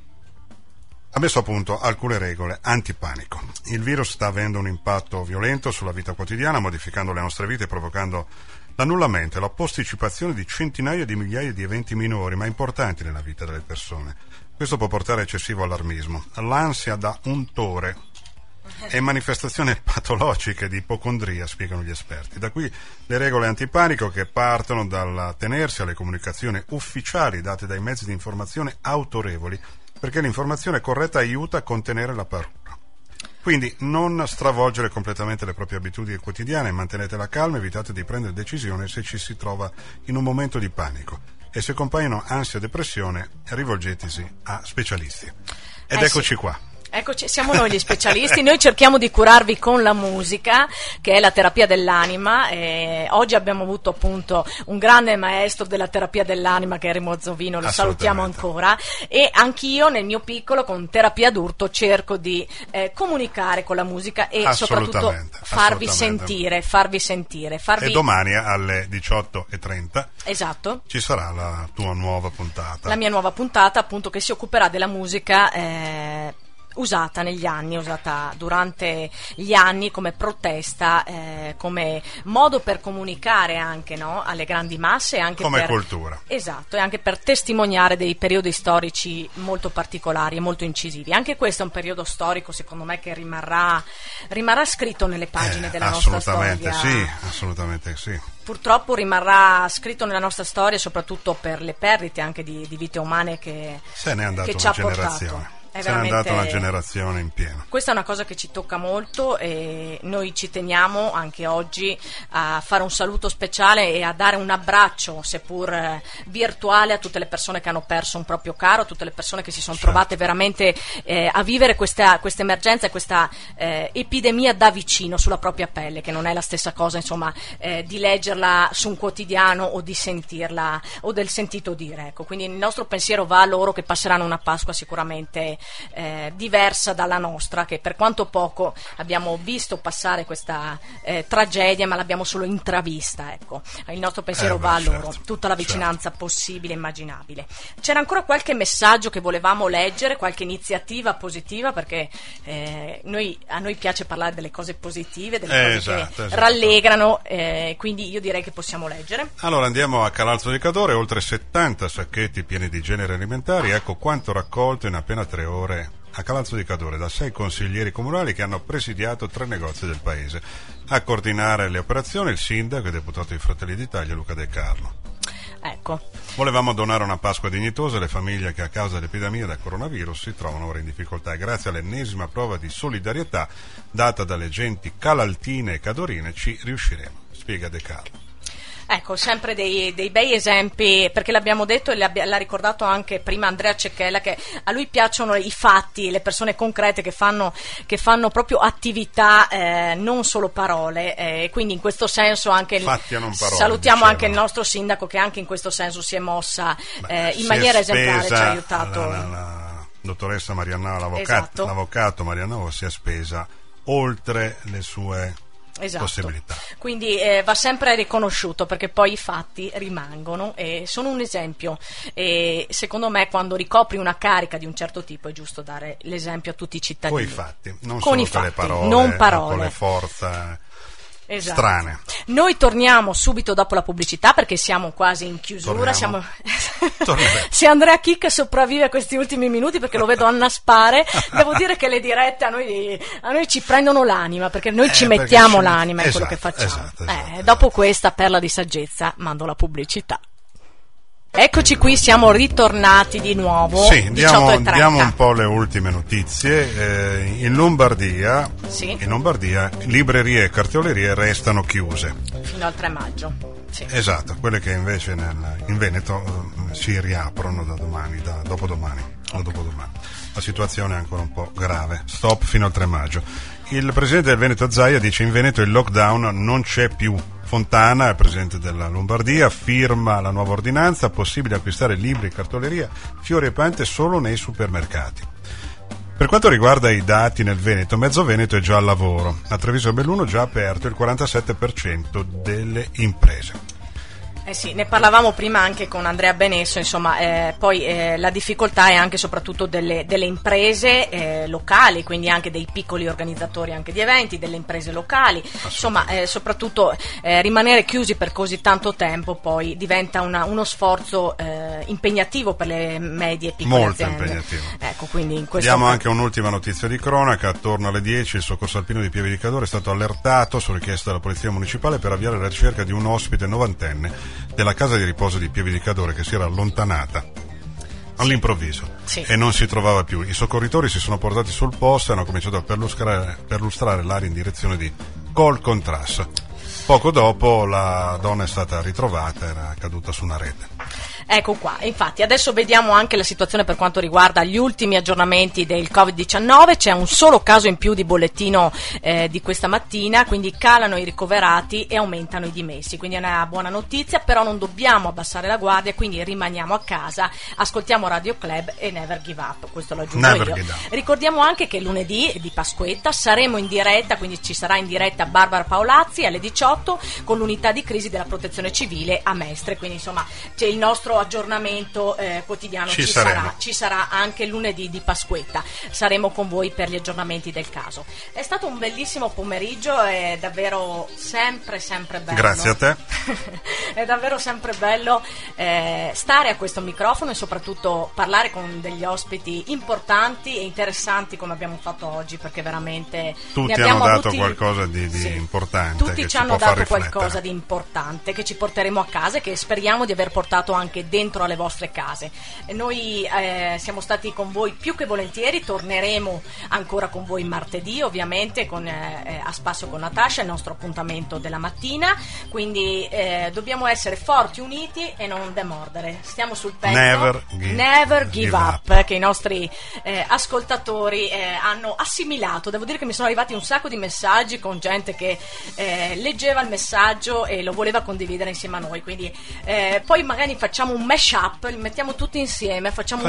ha messo a punto alcune regole antipanico. Il virus sta avendo un impatto violento sulla vita quotidiana, modificando le nostre vite e provocando l'annullamento e la posticipazione di centinaia di migliaia di eventi minori ma importanti nella vita delle persone. Questo può portare a eccessivo allarmismo, l'ansia da untore e manifestazioni patologiche di ipocondria, spiegano gli esperti. Da qui le regole antipanico, che partono dal tenersi alle comunicazioni ufficiali date dai mezzi di informazione autorevoli, perché l'informazione corretta aiuta a contenere la paura. Quindi non stravolgere completamente le proprie abitudini quotidiane, mantenete la calma, evitate di prendere decisioni se ci si trova in un momento di panico, e se compaiono ansia e depressione rivolgetesi a specialisti. Ed eccoci qua. Eccoci, siamo noi gli specialisti, noi cerchiamo di curarvi con la musica, che è la terapia dell'anima, e oggi abbiamo avuto appunto un grande maestro della terapia dell'anima che è Remo Anzovino, lo salutiamo ancora, e anch'io nel mio piccolo con Terapia d'Urto cerco di comunicare con la musica e soprattutto farvi sentire. E domani alle 18:30 esatto, ci sarà la tua nuova puntata. La mia nuova puntata appunto, che si occuperà della musica usata negli anni, usata durante gli anni come protesta, come modo per comunicare anche, no, alle grandi masse, anche come cultura. Esatto, e anche per testimoniare dei periodi storici molto particolari e molto incisivi. Anche questo è un periodo storico, secondo me, che rimarrà scritto nelle pagine della nostra storia. Assolutamente sì. Purtroppo rimarrà scritto nella nostra storia, soprattutto per le perdite anche di vite umane che se ne è andata ci ha una generazione. portato. è se n'è andata una generazione in pieno. Questa è una cosa che ci tocca molto e noi ci teniamo anche oggi a fare un saluto speciale e a dare un abbraccio, seppur virtuale, a tutte le persone che hanno perso un proprio caro, a tutte le persone che si sono trovate veramente a vivere questa emergenza e questa epidemia da vicino sulla propria pelle, che non è la stessa cosa, insomma, di leggerla su un quotidiano o di sentirla o del sentito dire, ecco. Quindi il nostro pensiero va a loro, che passeranno una Pasqua sicuramente diversa dalla nostra, che per quanto poco abbiamo visto passare questa tragedia, ma l'abbiamo solo intravista, ecco. Il nostro pensiero va a loro, tutta la vicinanza possibile e immaginabile. C'era ancora qualche messaggio che volevamo leggere, qualche iniziativa positiva, perché a noi piace parlare delle cose positive, delle cose che rallegrano, quindi io direi che possiamo leggere. Allora andiamo a Calalzo di Cadore, oltre 70 sacchetti pieni di generi alimentari, ecco quanto raccolto in appena 3 ore a Calalzo di Cadore da 6 consiglieri comunali che hanno presidiato 3 negozi del paese. A coordinare le operazioni il sindaco e deputato di Fratelli d'Italia Luca De Carlo. Ecco. Volevamo donare una Pasqua dignitosa alle famiglie che a causa dell'epidemia da coronavirus si trovano ora in difficoltà, e grazie all'ennesima prova di solidarietà data dalle genti calaltine e cadorine ci riusciremo, spiega De Carlo. Ecco, sempre dei bei esempi, perché l'abbiamo detto e l'ha ricordato anche prima Andrea Cecchella, che a lui piacciono i fatti, le persone concrete che fanno proprio attività, non solo parole, e quindi in questo senso anche fatti non parole, salutiamo anche il nostro sindaco, che anche in questo senso si è mossa in maniera esemplare, ci ha aiutato. La dottoressa Mariannava, esatto. L'avvocato Mariannava si è spesa oltre le sue possibilità. Quindi va sempre riconosciuto, perché poi i fatti rimangono e sono un esempio, e secondo me quando ricopri una carica di un certo tipo è giusto dare l'esempio a tutti i cittadini. Con i fatti, non con solo i fatti, le parole, non parole. Con le forze strane. Noi torniamo subito dopo la pubblicità, perché siamo quasi in chiusura. Se Andrea Chicca sopravvive a questi ultimi minuti, perché lo vedo annaspare, devo dire che le dirette a noi ci prendono l'anima, perché noi ci mettiamo l'anima in quello che facciamo. Dopo questa perla di saggezza mando la pubblicità. Eccoci qui, siamo ritornati di nuovo. Sì, diamo un po' le ultime notizie. In Lombardia librerie e cartolerie restano chiuse fino al 3 maggio. Sì. Esatto, quelle che invece in Veneto si riaprono da dopodomani. La situazione è ancora un po' grave. Stop fino al 3 maggio. Il presidente del Veneto Zaia dice: in Veneto il lockdown non c'è più. Fontana, il presidente della Lombardia, firma la nuova ordinanza, possibile acquistare libri, cartoleria, fiori e piante solo nei supermercati. Per quanto riguarda i dati nel Veneto, mezzo Veneto è già al lavoro. A Treviso e Belluno già aperto il 47% delle imprese. Sì, ne parlavamo prima anche con Andrea Benesso, insomma, poi la difficoltà è anche soprattutto delle imprese locali, quindi anche dei piccoli organizzatori anche di eventi, delle imprese locali, insomma, soprattutto rimanere chiusi per così tanto tempo poi diventa uno sforzo impegnativo per le medie e piccole aziende. Molto impegnativo. Ecco, quindi in questo Diamo anche un'ultima notizia di cronaca. Attorno alle 10 il soccorso alpino di Pieve di Cadore è stato allertato su richiesta della polizia municipale per avviare la ricerca di un ospite novantenne della casa di riposo di Pieve di Cadore, che si era allontanata all'improvviso e non si trovava più. I soccorritori si sono portati sul posto e hanno cominciato a perlustrare l'area in direzione di Col Contras. Poco dopo la donna è stata ritrovata, era caduta su una rete. Ecco qua, infatti adesso vediamo anche la situazione per quanto riguarda gli ultimi aggiornamenti del Covid-19. C'è un solo caso in più di bollettino di questa mattina, quindi calano i ricoverati e aumentano i dimessi, quindi è una buona notizia, però non dobbiamo abbassare la guardia, quindi rimaniamo a casa, ascoltiamo Radio Club e Never Give Up, questo lo aggiungo io. Ricordiamo anche che lunedì di Pasquetta saremo in diretta, quindi ci sarà in diretta Barbara Paolazzi alle 18 con l'unità di crisi della protezione civile a Mestre, quindi insomma c'è il nostro aggiornamento quotidiano, ci sarà anche lunedì di Pasquetta, saremo con voi per gli aggiornamenti del caso. È stato un bellissimo pomeriggio, è davvero sempre bello. Grazie a te. È davvero sempre bello stare a questo microfono e soprattutto parlare con degli ospiti importanti e interessanti come abbiamo fatto oggi, perché veramente tutti hanno dato qualcosa di importante. Tutti ci hanno dato qualcosa di importante che ci porteremo a casa e che speriamo di aver portato anche anche dentro alle vostre case. Noi siamo stati con voi più che volentieri, torneremo ancora con voi martedì, ovviamente con A Spasso con Natascia, il nostro appuntamento della mattina, quindi dobbiamo essere forti, uniti e non demordere. Stiamo sul pezzo, never give up, che i nostri ascoltatori hanno assimilato. Devo dire che mi sono arrivati un sacco di messaggi con gente che leggeva il messaggio e lo voleva condividere insieme a noi, quindi poi magari facciamo un mashup, li mettiamo tutti insieme, facciamo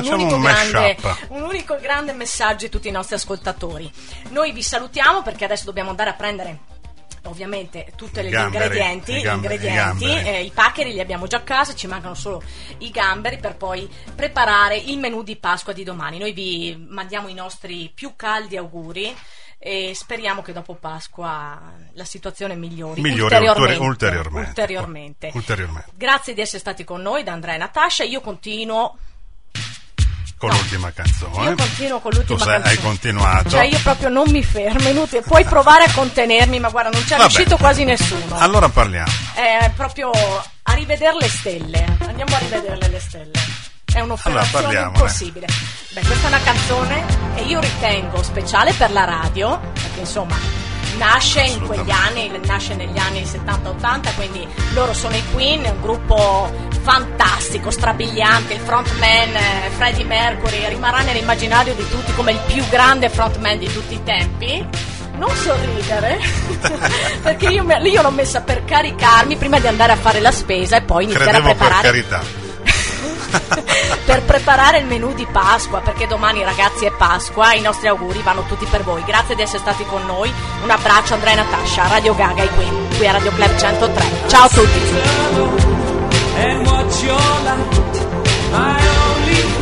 un unico grande messaggio a tutti i nostri ascoltatori. Noi vi salutiamo perché adesso dobbiamo andare a prendere ovviamente tutti gli ingredienti, i paccheri li abbiamo già a casa, ci mancano solo i gamberi per poi preparare il menù di Pasqua di domani. Noi vi mandiamo i nostri più caldi auguri e speriamo che dopo Pasqua la situazione migliori ulteriormente. Grazie di essere stati con noi, da Andrea e Natascia. Io continuo con l'ultima canzone. Io continuo con l'ultima canzone. Hai continuato. Cioè io proprio non mi fermo, inutile. Puoi provare a contenermi, ma guarda, non c'è riuscito quasi nessuno. Allora parliamo. Proprio a rivedere le stelle. Andiamo a rivederle le stelle. È un'operazione impossibile. Questa è una canzone e io ritengo speciale per la radio, perché insomma nasce in quegli anni, nasce negli anni 70-80, quindi loro sono i Queen, un gruppo fantastico, strabiliante, il frontman Freddie Mercury rimarrà nell'immaginario di tutti come il più grande frontman di tutti i tempi. Non sorridere perché io l'ho messa per caricarmi prima di andare a fare la spesa e poi iniziare a preparare, per carità. per preparare il menù di Pasqua, perché domani ragazzi è Pasqua. I nostri auguri vanno tutti per voi, grazie di essere stati con noi, un abbraccio. Andrea e Natascia, Radio Gaga qui a Radio Club 103. Ciao a tutti.